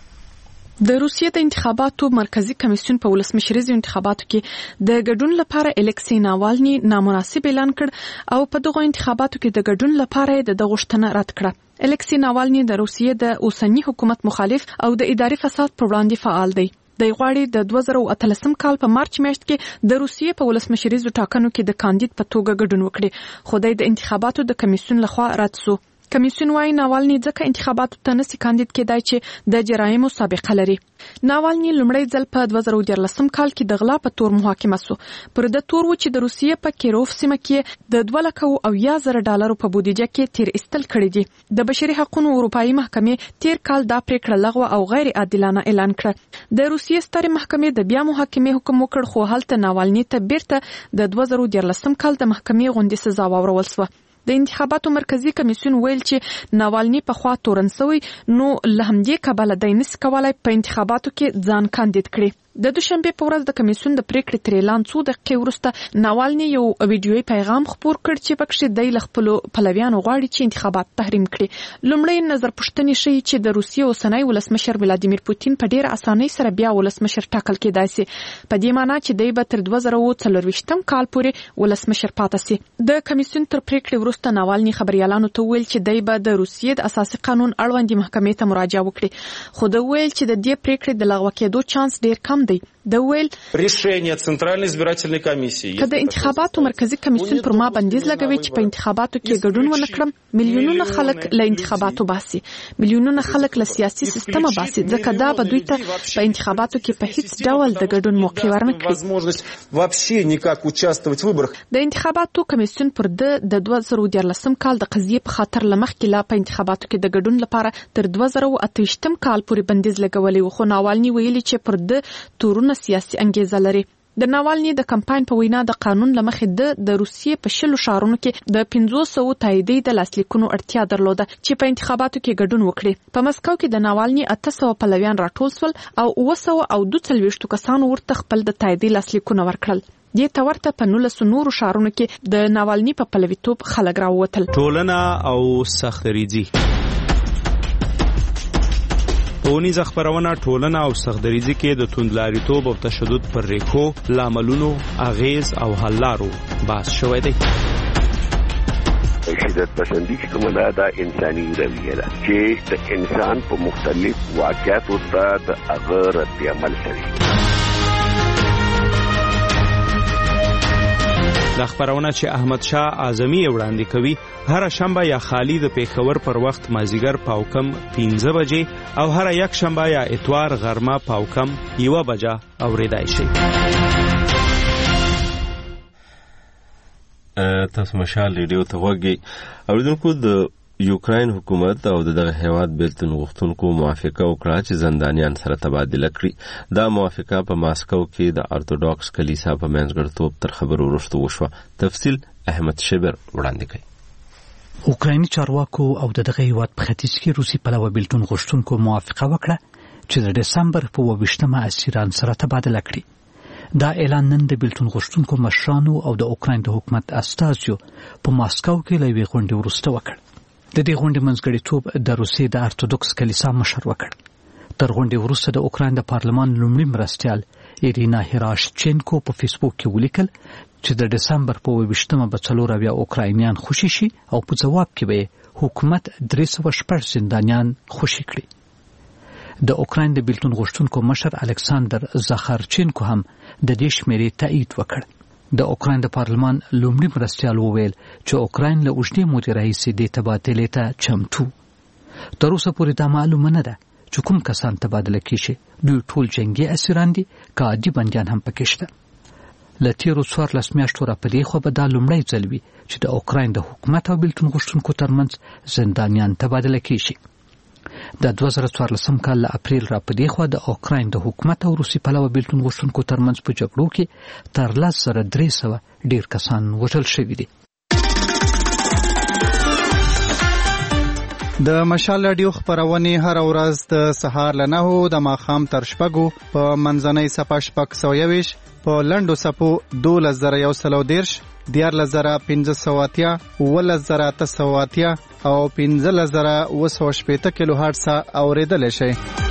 د روسیې د انتخاباتو مرکزی کمیسیون په ولسمشریزو انتخاباتو کې د ګډون لپاره الکسی ناوالني نامناسب اعلان کړ او په دغه انتخاباتو کې د ګډون لپاره د غوښتنه رد کړه. الکسی ناوالني د روسیې د اوسنی حکومت مخالف او د اداري فساد پر وړاندې فعال دی. د غواړي د دوه زره اتلسم کال په مارچ میاشت کې د روسیې په ولسمشریزو ټاکنو کې د کاندید په توګه ګډون وکړي، خو د انتخاباتو د کمیسیون لخوا رد شو. کمیسیون وايي ناوالني ځکه انتخاباتو ته نسی کاندید کېدای چې د جرایمو سابقه لري. ناوالني لومړی ځل په دوه زره دیارلسم کال کې د غلا په تور محاکمه شو. پر د تور و چې د روسیې په کیروف سیمه کې د دوه لکه او یا زره ډالرو په بودیجه کې تیر استل کړی دي. د بشري حقوقو اروپאי محکمې تیر کال دا پریکړه لغوه او غیر عادلانه اعلان کړه. د روسیې سترې محکمې د بیا محاکمې حکم وکړ، خو هلته ناوالني ته بیرته د دوه زره دیارلسم کال د محکمې غونډې سزا واورول شوه. د انتخاباتو مرکزی کمیسیون ویل چې ناوالني په خوا تورن سوی، نو له همدې کبله د نس کولای په انتخاباتو کې ځان کاندید کړي. د دوشنبه په ورځ د کمیسیون د پریکړې تر اعلان څو دقیقې وروسته ناوالني یو ویډیويي پیغام خپور کړ چې پکې د خپل پلویانو غواړي چې انتخابات تحریم کړي. لومړی نظر پوښتنې شي چې د روسیې اوسنی ولسمشر ولادیمیر پوتین په ډېر اسانۍ سره بیا ولسمشر ټاکل کېدای شي، په دې معنی چې دی به تر دوه زره څلرویشتم کال پورې ولسمشر پاتې شي. د کمیسیون تر پریکړې وروسته ناوالني خبريالانو ته ویل چې دی به د روسیې د اساسي قانون اړوند محکمې ته مراجعه وکړي، خو دا ویل چې د دې پریکړې د لغوه کېدو چانس ډېر کم دی. د ویل решение центральной избирательной комиссии کله انتخاباتو مرکزی کمیسیون پر ما بندیز لګوي چې په انتخاباتو کې ګډون ونه کړم، میلیونونه خلک له انتخاباتو باسي، میلیونونه خلک له سیاسي سیستم باسي، ځکه دا به دوی ته په انتخاباتو کې په هیڅ ډول د ګډون موقع ورنکړي. вообще никак участвовать в выборах. د انتخاباتو کمیسیون پر د دوه زره دیارلسم کال د قضیې په خاطر لمخکې لا په انتخاباتو کې د ګډون لپاره تر دوه زره اتهشتم کال پورې بندیز لګولې و، خو ناوالني ویلي چې پر د تورونه سیاسي انګیزه لري. د ناوالني د کمپاین په وینا د قانون لمخې د د روسیې په شلو شهرونو کې د پنځه سوه تاییدي د لاسلیکونو اړتیا درلوده چې په انتخاباتو کې ګډون وکړي. په مسکو کې د ناوالني اته سوه پلویان راټول شول او اوه سوه او دوه څلوېښت کسانو ورته خپل د تاییدي لاسلیکونه ورکړل. دې ته ورته په نولسو نورو شهرونو کې د ناوالني په پلویتوب خلک راووتل. ټولنه او سختریزي پونیز خبرونه ټولنه او سختدریزي کې د توندلاریتوب او تشدد پر ریښو، لاملونو، اغیز او حل لارو بحث شوی دی. شدت پسندی چې کومه دا انساني رویه ده چې د انسان په مختلف واقعاتو ته د هغه رد عمل کوي. دا خبرونه چې احمد شاه اعظمي وړاندې کوي هر شنبه یا خالی د پیښور پر وخت مازیګر پاوکم پنځه بجې او هر یک شنبه یا اتوار غرمه پاوکم یوه بجه اوریدای شي. تاسو مشال ریډیو ته وګورئ. اوریدونکو د یوکراین حکومت او دغه هیواد بیلتون غوښتونکو موافقه وکړه چې زندانیان سره تبادله کړي. دا موافقه په ماسکو کې د ارتودوکس کلیسا په منځګړیتوب تر خبرو وروسته وشوه. تفصیل احمد شبر وړاندې کوي. اوکرایني چارواکو او دغه هیواد په ختیځ کې روسي پلوه بیلتون غوښتونکو موافقه وکړه چې د دسمبر په اووه ویشتمه اسیران سره تبادله کړي. دا اعلان نن د بیلتون غوښتونکو مشرانو او د اوکراین د حکومت استازیو په ماسکو کې له یوې غونډې وروسته وکړ. د دې غونډې منځګړیتوب د روسیې د ارتودوکس کلیسا مشر وکړ. تر غونډې وروسته د اوکراین د پارلمان لومړي مرستیال ایرینا هیراشچینکو په فیسبوک کې ولیکل چې د دسمبر په اووه ویشتمه به څلور اویا اوکراینیان خوشي شي او په ځواب کې به حکومت درې سوه شپږ زندانیان خوشي کړي. د اوکراین د بیلتون غوښتونکو مشر الکساندر زاخارچینکو هم د دې شمیرې تایید وکړ. د اوکراین د پارلمان لومړي مرستیال وویل چې اوکراین له اوږدې مودې راهیسې دې تبادلې ته چمتو. تر اوسه پورې دا معلومه نه ده چې کوم کسان تبادله کیږي. دوی ټول جنگي اسیران دي که عادي بندیان هم پکې شته. له تیرو څوارلس میاشتو را په دې خوا به دا لومړی ځل وي چې د اوکراین د حکومت او بیلتون غوښتونکو ترمنځ زندانیان تبادله کیږي. د دوه زره څوارلسم کال له اپریل را په دې خوا د اوکراین د حکومت او روسي پلوه بیلتون غوښتونکو ترمنځ په جګړو کې تر لس زره درې سوه ډېر کسان وژل شوي دي. د مشال رادیو خپرونې هر ورځ د سهار له نهو د ماښام تر شپږو په منځنۍ څپه شپږ سوه یوویشت په لنډو څپو دولس زره یو سل او دېرش دیارلس زره پنځه سوه اتیا اوولس زره اته سوه اتیا او پنځلس زره اوه سوه شپېته کیلو هرټز اورېدلی شئ.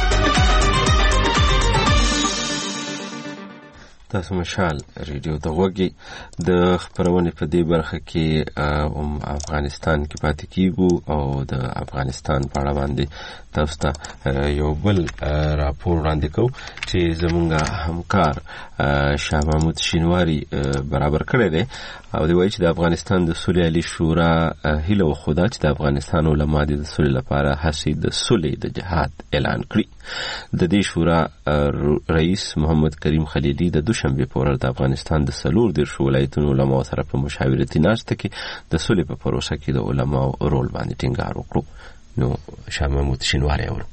تاسو مشال ریډیو ته غوږی. د خبرونه په دې برخه کې هم افغانستان کې پاتې کیږو او د افغانستان په اړه باندې تاسو ته یو بل راپور وړاندې کوو چې زمونږ همکار شاه محمود شینواری برابر کړی دی او دی وایي چې د افغانستان د صلح علی شورا هیله وخوده چې د افغانستان علما د صلح لپاره هڅې د صلح د جهاد اعلان کړي. د دې شورا رئیس محمد کریم خلیلی د دوشنبه په ورځ د افغانستان د څلور دېرش ولایتونو علماو سره په مشاورتي ناسته کې د صلح په پروسه کې د علماو رول باندې ټینګار وکړو. نو شاه محمود شینواری اورو.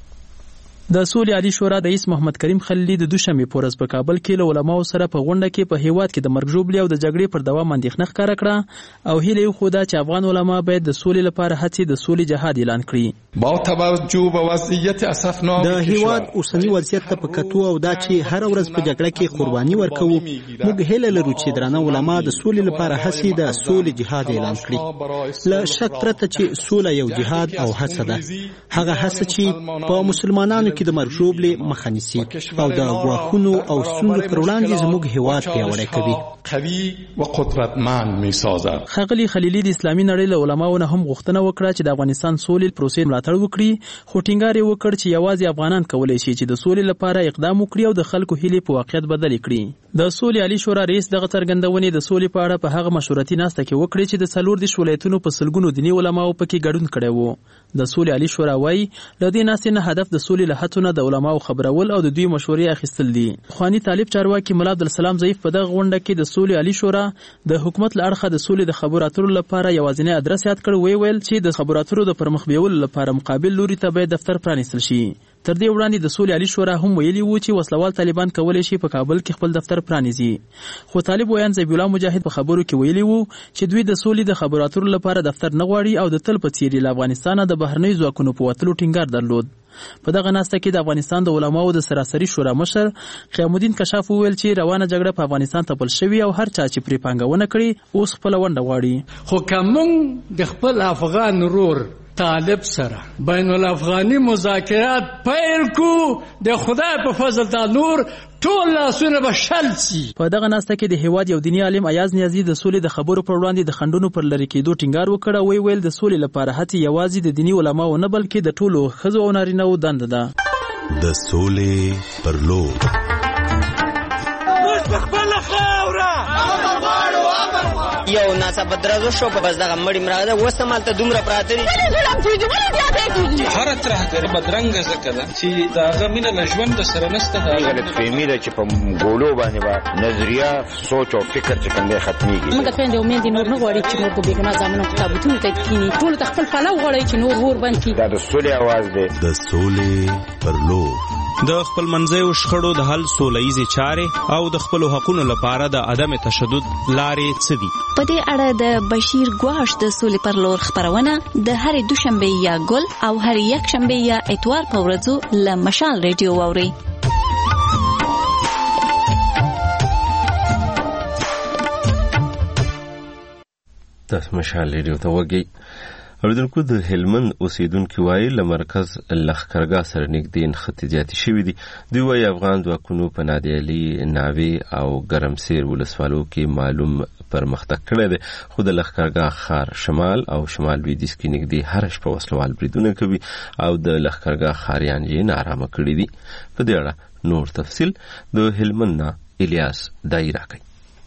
د صلح علی شورا رئیس محمد کریم خلیلی د دوشنبه په ورځ په کابل کې له علماو سره په غونډه کې په هیواد کې د مرګ ژوبلې او د جګړې پر دوام اندېښنه ښکاره کړه او هیله یې وښوده چې افغان علما باید د صلح لپاره هڅې د صلح جهاد اعلان کړي. با توجه به وضعیت اسفناک د هیواد اوسنی وضعیت ته په کتو او دا چې هر ورځ په جګړه کې قرباني ورکوو، موږ هیله لرو چې درانه علما د صلح لپاره هڅې د صلح جهاد اعلان کړي. له شک پرته چې صلح یو جهاد او هڅه ده، هغه هڅه چې په مسلمانانو کې د مرګ ژوبلې مخه نیسي او د غواخونو او ستونزو پر وړاندې زموږ هیواد پیاوړی کوي. قوي و قدرتمند میسازد. ښاغلي خلیلي د اسلامي نړۍ له علماو نه هم غوښتنه وکړه چې د افغانستان سولې پروسې ملاتړ وکړي، خو ټینګار یې وکړ چې یوازې افغانان کولی شي چې د سولې لپاره اقدام وکړي او د خلکو هیلې په واقعیت بدلې کړي. د سولې عالی شورا رئیس دغه څرګندونې د سولې په اړه په هغه مشورتي ناسته کې وکړې چې د څلور دېرش ولایتونو په سلګونو دیني علماو پکې ګډون کړی و. د سولې عالی شورا وایي له دې ناستې نه هدف د سولې له هڅو نه د علماو خبرول او د دوی مشورې اخیستل دي. خواني طالب چارواکي ملا عبدالسلام ضعیف په دغه غونډه کې د سولې عالی شورا د حکومت له اړخه د سولې د خبرو اترو لپاره یوازینی ادرس یاد کړ. وی ویل چې د خبرو اترو د پرمخ بیولو لپاره مقابل لوري ته باید دفتر پرانیستل شي. تر دې وړاندې د سولې عالی شورا هم ویلي و چې وسلوال طالبان کولی شي په کابل کې خپل دفتر پرانیزي، خو طالب ویان زبیح الله مجاهد په خبرو کې ویلي و چې دوی د سولې د خبرو اترو لپاره دفتر نه غواړي او د تل په څیر له افغانستانه د بهرنیو ځواکونو په وتلو ټینګار درلود. په دغه ناسته کې د افغانستان د علماو د سراسري شورا مشر قیام الدین کشاف وویل چې روانه جګړه په افغانستان تپل شوې او هر چا چې پرې پانګونه کړي اوس خپل ونډه غواړي. خو کوم د خپل افغان رور طالب سره بین الافغاني مذاکرات پیل کو د خدای په فضل تا نور ټول لاسونه به شل سي. په دغه ناسته کې د هیواد یو دیني عالم ایاز نیازي د سولې د خبرو پر وړاندې د خنډونو پر لرې کېدو ټینګار وکړ او وی ویل د سولې لپاره هڅې یوازې د دیني علماو نه بلکې د ټولو ښځو او نارینه‌و دنده ده. د سولې پر لور یو ناڅاپه درزو شو په بس دغه مړی مراده وسته مالته دومره پراته دي هر ترهګر بدرنګ زکه ده چې داغه مینه له ژوند سره نسته دا غلط فهمي ده چې په ګولو باندې با نظریه سوچ او فکر چې څنګه ختميږي موږ څنګه امید نور نه غواړي چې موږ به ګنا ځامنو کتابونه ته کینی ټول تخپل پلاو غواړي چې نور ور باندې دا د سولې आवाज ده د سولې پر لور د خپل منځیو شخړو د حل سولهییزې چارې او د خپلو حقونو لپاره د عدم تشدد لارې څه دي. په دې اړه د بشیر ګواش د سولې پر لور خبرونه د هرې دوشنبه یا ګل او هرې یکشنبه یا اتوار په ورځو له مشال ریډیو واورئ. تاسو مشال ریډیو ته وګورئ. اوریدونکو د هلمند اوسیدونکو وایي له مرکز لښکرګاه سره نږدې نښتې زیاتې شوي دي. دوی وایي افغان ځواکونو په نادعلي، ناوې او ګرمسیر ولسوالو کې معلوم پرمختګ کړی دی، خو د لښکرګاه ښار شمال او شمال لویدیځ کې نږدې هره شپه وسلوال بریدونه کوي او د لښکرګاه ښاریان یې نارامه کړي دي. په دې اړه نور تفصیل د هلمند نه الیاس دای راکوي.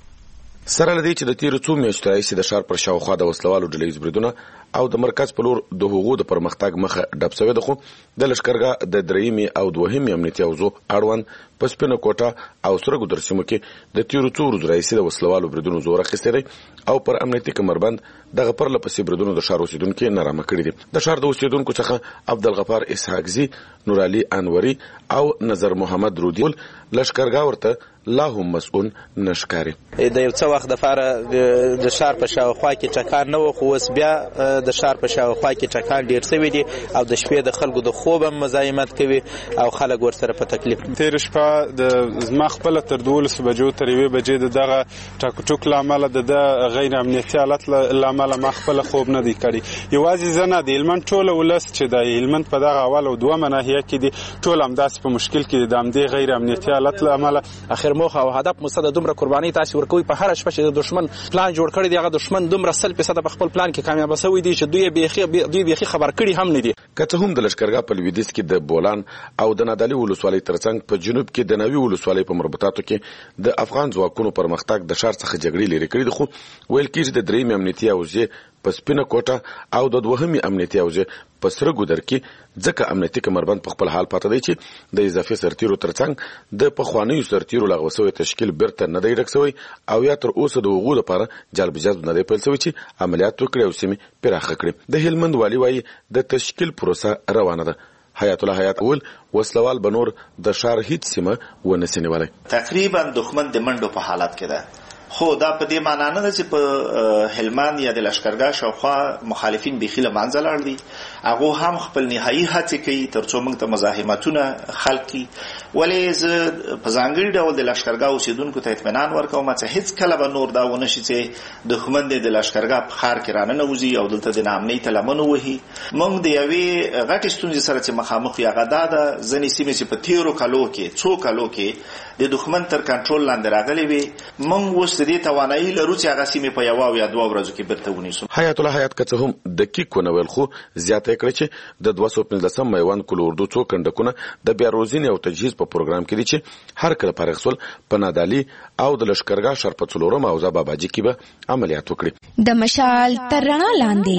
سره لدی چې د تیر څو میاشتو راهیسې د ښار پر شاوخوا د وسلوالو ډلهییز بریدونه او د مرکز په لور د حقوقو د پرمختګ مخه ډب شوې ده، خو د لښکرګاه د درېیمې او دوهمې امنیتي حوزو اړوند په سپینه کوټه او سره ګودر سیمو کې د تیر څو ورځو راهیسې د وسلوالو بریدونو زور اخیستی دی او پر امنیتي کمربند دغه پرله پسې بریدونو د ښار اوسیدونکو نارامه کړي دي. د ښار د اوسیدونکو څخه عبدالغفار اسحاقزي، نورعلي انوري او نظر محمد رودي لښکرګاه ورته لا هم مسؤل نشکاري. د یو څه وخت لپاره د ښار په شاوخوا کې ټکان نه و، خو اوس بیا د ښار په شاوخوا کې ټکان ډیر شوی دی او د شپې د خلکو د خوب هم مزاحمت کوي او خلک ورسره په تکلیف. تیر شپه د زما خپل تر دولس بجو تر یوې بجې د دغه ټاک ټوک لامل د غیر امنیتي حالت لامل ما خپل خوب نه دی کړی. یوازې زه نه دی، هلمند ټول ولس چې د هلمند په دغه اول او دوه ناحیه کې دي ټول همداسې په مشکل کې دي د همدې غیر امنیتي حالت لامل. اخر موخه او هدف مستد دومره قرباني تاسو ورکوي په هر شپه چې د دشمن پلان جوړ کړی دی، هغه دشمن دومره سل فیصد په خپل پلان کې کامیاب شوی دی چې دوی بیخي دوی بیخي خبر کړي هم نه دي. که څه هم د لښکرګاه په لویدیځ کې د بولان او د نادعلي ولسوالۍ ترڅنګ په جنوب کې د ناوې ولسوالۍ په مربوطاتو کې د افغان ځواکونو پرمختګ د ښار څخه جګړې لري کړي دي، خو ویل کېږي د درېیمې امنیتي حوزې په سپینه کوټه او د دوهمې امنیتي حوزې په سره ګودر کې ځکه امنیتي کمربند په خپل حال پاتې دی چې د اضافي سرتیرو ترڅنګ د پخوانیو سرتیرو لغوه شوی تشکیل بیرته نه دی ډک شوی او یا تر اوسه د هغو لپاره جلب جذب نه دی پیل شوی چې عملیات وکړي او سیمې پراخه کړي. د هلمند والي وایي د تشکیل پروسه روانه ده. حیات الله حیات اول وسلوال بنور د ښار هیڅ سیمه ونسي نیولای. تقریبا دښمن د منډو په حالت کې ده، خو دا په دې معنی نه ده چې په هلمند یا د لښکرګاه شاوخوا مخالفین بیخي له منځه لاړ دي. هغه هم خپل نهایي هڅې کوي ترڅو موږ ته مزاحمتونه خلق کړي. ولې زه په ځانګړي ډول د لښکرګاه اوسیدونکو ته اطمینان ورکوم چې هیڅ کله به نور دا ونه شي چې دښمن د لښکرګاه په ښار کې راننوځي او دلته د ناامنۍ لمن ووهي. موږ د یوې غټې ستونزې سره چې مخامخ یو هغه دا ده، ځینې سیمې چې په تیرو کالو کې څو کالو کې د دښمن تر کنټرول لاندې راغلي وي، موږ اوس د دې توانایي لرو چې هغه سیمې په یوه او یا دوه ورځو کې بیرته ونیسو. حیات الله حیات که څه هم دقیق ونه ویل، خو زیاته یې کړه چې د دوه سوه پنځلسم میوند کلو اردو څو کنډکونه د بیا روزنې او تجهیز په پروګرام کې دي چې هر کله فارغ شول په نادعلي او د لښکرګاه ښار په څلورم حوزه باباجي کې به عملیات وکړي. د مشال تر رڼا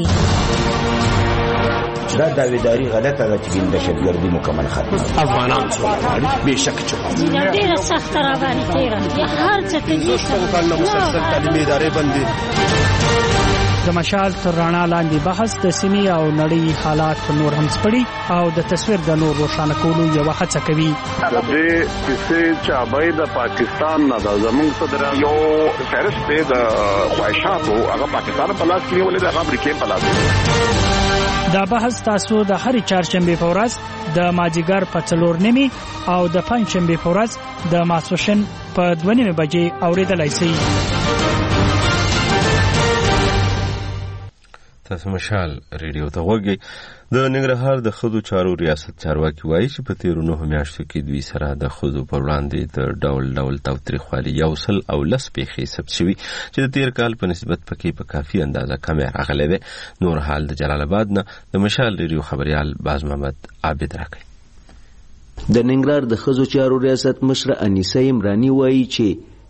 لاندې دا داویداری غلطه ده چې د دهشتګردي مکمل ختمه افغانان څومره به شک چې ډیره سخت را باندې تیره هر څه ته دې مسلسل تعلیمي ادارې بندي. د مشال تر رڼا لاندې بحث د سیمې او نړۍ حالات نور هم سپړي او د تصویر د نور روښانه کولو یوه هڅه کوي. د دې کیسې چابۍ د پاکستان نه د زموږ صدر یو فهرست دی د خواهشاتو، هغه پاکستان په لاس کې نیولې ده، هغه امریکې په لاس کې. دا بحث تاسو د هرې چهارشنبې په ورځ د مازدیګر په څلور نیمې او د پنجشنبې په ورځ د ماسپښین په دوه نیمې بجې اورېدلی شئ. تاسو مشال ریډیو ته وګورئ. د ننګرهار د ښځو چارو ریاست چارواکي وایي چې په تیرو نهو میاشتو کې دوی سره د ښځو پر وړاندې د ډول ډول تاوتریخوالي یو سل او لس پیښې ثبت شوي چې د تیر کال په نسبت پکې په کافي اندازه کمی راغلی دی. نور حال د جلال آباد نه د مشال ریډیو خبریال باز محمد عابد راکوي. د ننګرهار د ښځو چارو ریاست مشره انیسه عمراني وایي چې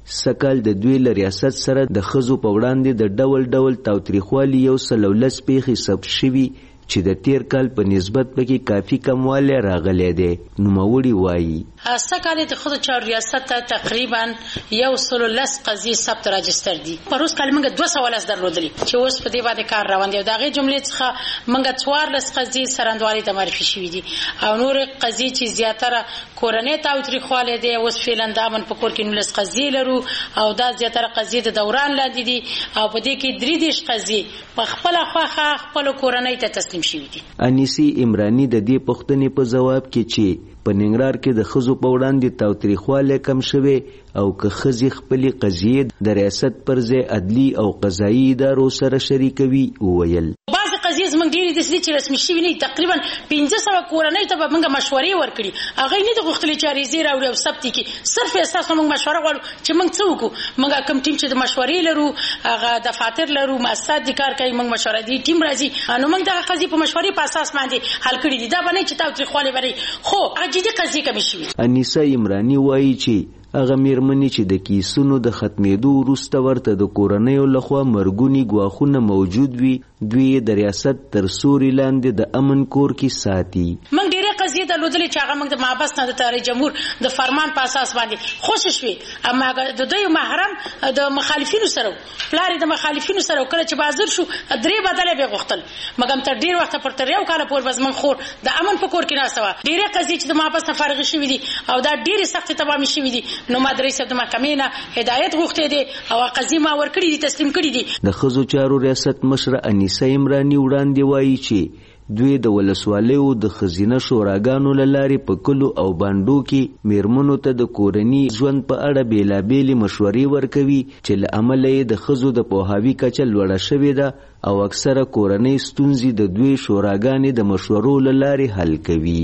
سکال د دوی له ریاست سره د ښځو په وړاندې د ډول ډول تاوتریخوالي یو سل او لس پیښې ثبت شوي چې د تیر کال په نسبت پکې کافي کموالی راغلی دی. نوموړي وایي سږ کال د ښځو چارو ریاست ته تقریبا یو سل لس قضیې ثبت راجستر دي. پروس کال موږ دوه سوه لس درلودلي چې اوس په دې باندې کار روان دی او د هغې جملې څخه موږ څوارلس قضیې سرندوالۍ ته معرفي شوي دي او نورې قضیې چې زیاتره کورنۍ تاوتریخوالی دی. اوس فعلا د امن په کور کې نولس قضیې لرو او دا زیاتره قضیې د دوران لاندې دي او په دې کې درې دېرش قضیې په خپله خوښه خپلو کورنۍ ته تسلیم شوي دي. انیسي عمراني د دې پوښتنې په ځواب کې چې په ننګرهار کې د ښځو په وړاندې تاوتریخوالی کم شوی او که ښځې خپلې قضیې د ریاست پر ځای عدلي او قضایي ادارو سره شریکوي وویل بعضې قضیې زموږ ډېرې داسې دي چې رسمي شوي نه دي. تقریبا پنځه سوه کورنۍ ته به موږ مشورې ورکړي. هغوی نه دي غوښتلي چې عریضې راوړي او ثبت یې کړي. صرف یې ستاسو موږ مشوره غواړو چې موږ څه وکړو. موږ کوم ټیم چې د مشورې لرو هغه دفاتر لرو مؤسسات دي کار کوي. موږ مشوره دي ټیم راځي نو موږ دغه قضیې په مشورې په اساس باندې حل کړي دي. دا به نه چې تاوتریخوالی به نه خو هغه جدي قضیې کمې شوي. انیسه عمراني وایي چې هغه میرمنې چې د کیسونو د ختمېدو وروسته ورته د کورنیو لخوا مرګوني ګواښونه موجود وي دوی د ریاست تر سوري لاندې د امن کور کې ساتي. موږ ډېرې قضیې درلودلې چې هغه موږ د محبس نه د رئیس جمهور د فرمان په اساس باندې خوشې شوې اما د دوی محرم د مخالفینو سره پلار د مخالفینو سره کله چې بازار شو درې بدله به غوښتل مګم تر ډېر وخت پر تر یو کال پورې بس من خور د امن په کور کې ناسته وه. ډېرې قضیې چې د محبس نه فارغې شوي دي او دا ډېرې سختې تمامې شوي دي نو ما د رئیس صاحب د محکمې نه هدایت غوښتی دی او قضیې ما ورکړي دي تسلیم کړي دي. د ښځو چارو ریاست مشره انیسه عمراني وړاندې وایي چې دوی د ولسوالیو د ښځینه شوراګانو له لارې په کلو او بانډو کې میرمنو ته د کورني ژوند په اړه بېلابېلې مشورې ورکوي چې له امله یې د ښځو د پوهاوي کچه لوړه شوې ده او اکثره کورنۍ ستونزې د دوی شوراګانې د مشورو له لارې حل کوي.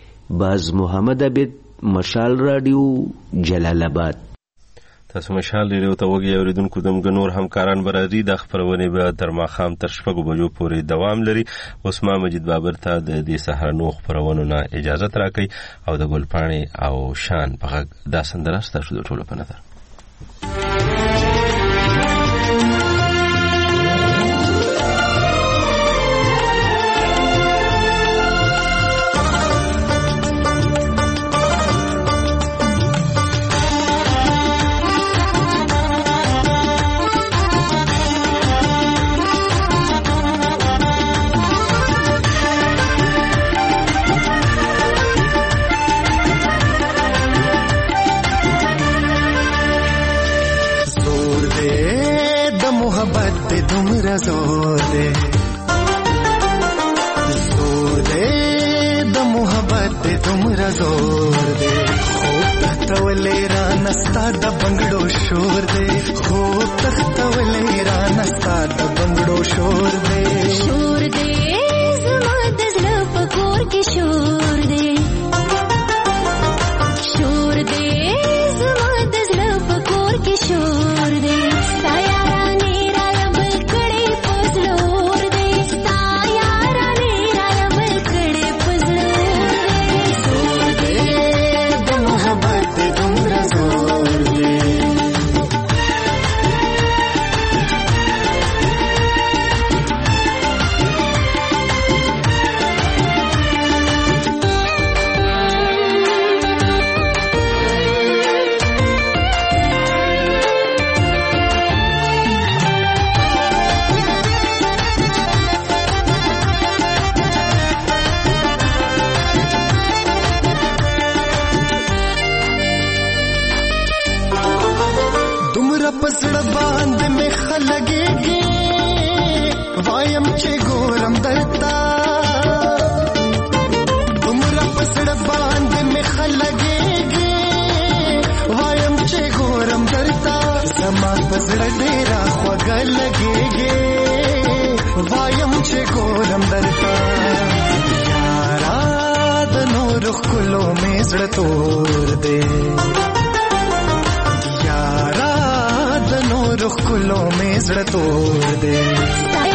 باز محمد عبید مشال رادیو جلال آباد. تاسو مشال ریډیو ته وګورئ اوریدونکو دمګ نور همکاران برازي د خبرونه به تر ماښام تر شپږو بجو پورې دوام لري. اوس ما مجید بابر ته د دې سهارنو خبرونو نه اجازه راکړي او د ګلپاڼې او شان په غږ دا سندره ستاسو د ټولو په نظر. زور دے زور دے د محبت دے تمرا زور دے خوب تختولے را نستا د بنگڑو شور دے خوب تختولے را نستا د بنگڑو شور دے شور دے زما د زړه په کور کې شور دے شور دے زما د زړه په کور کې شور دے تور دے یارا د نور خلو میں زړه تور دے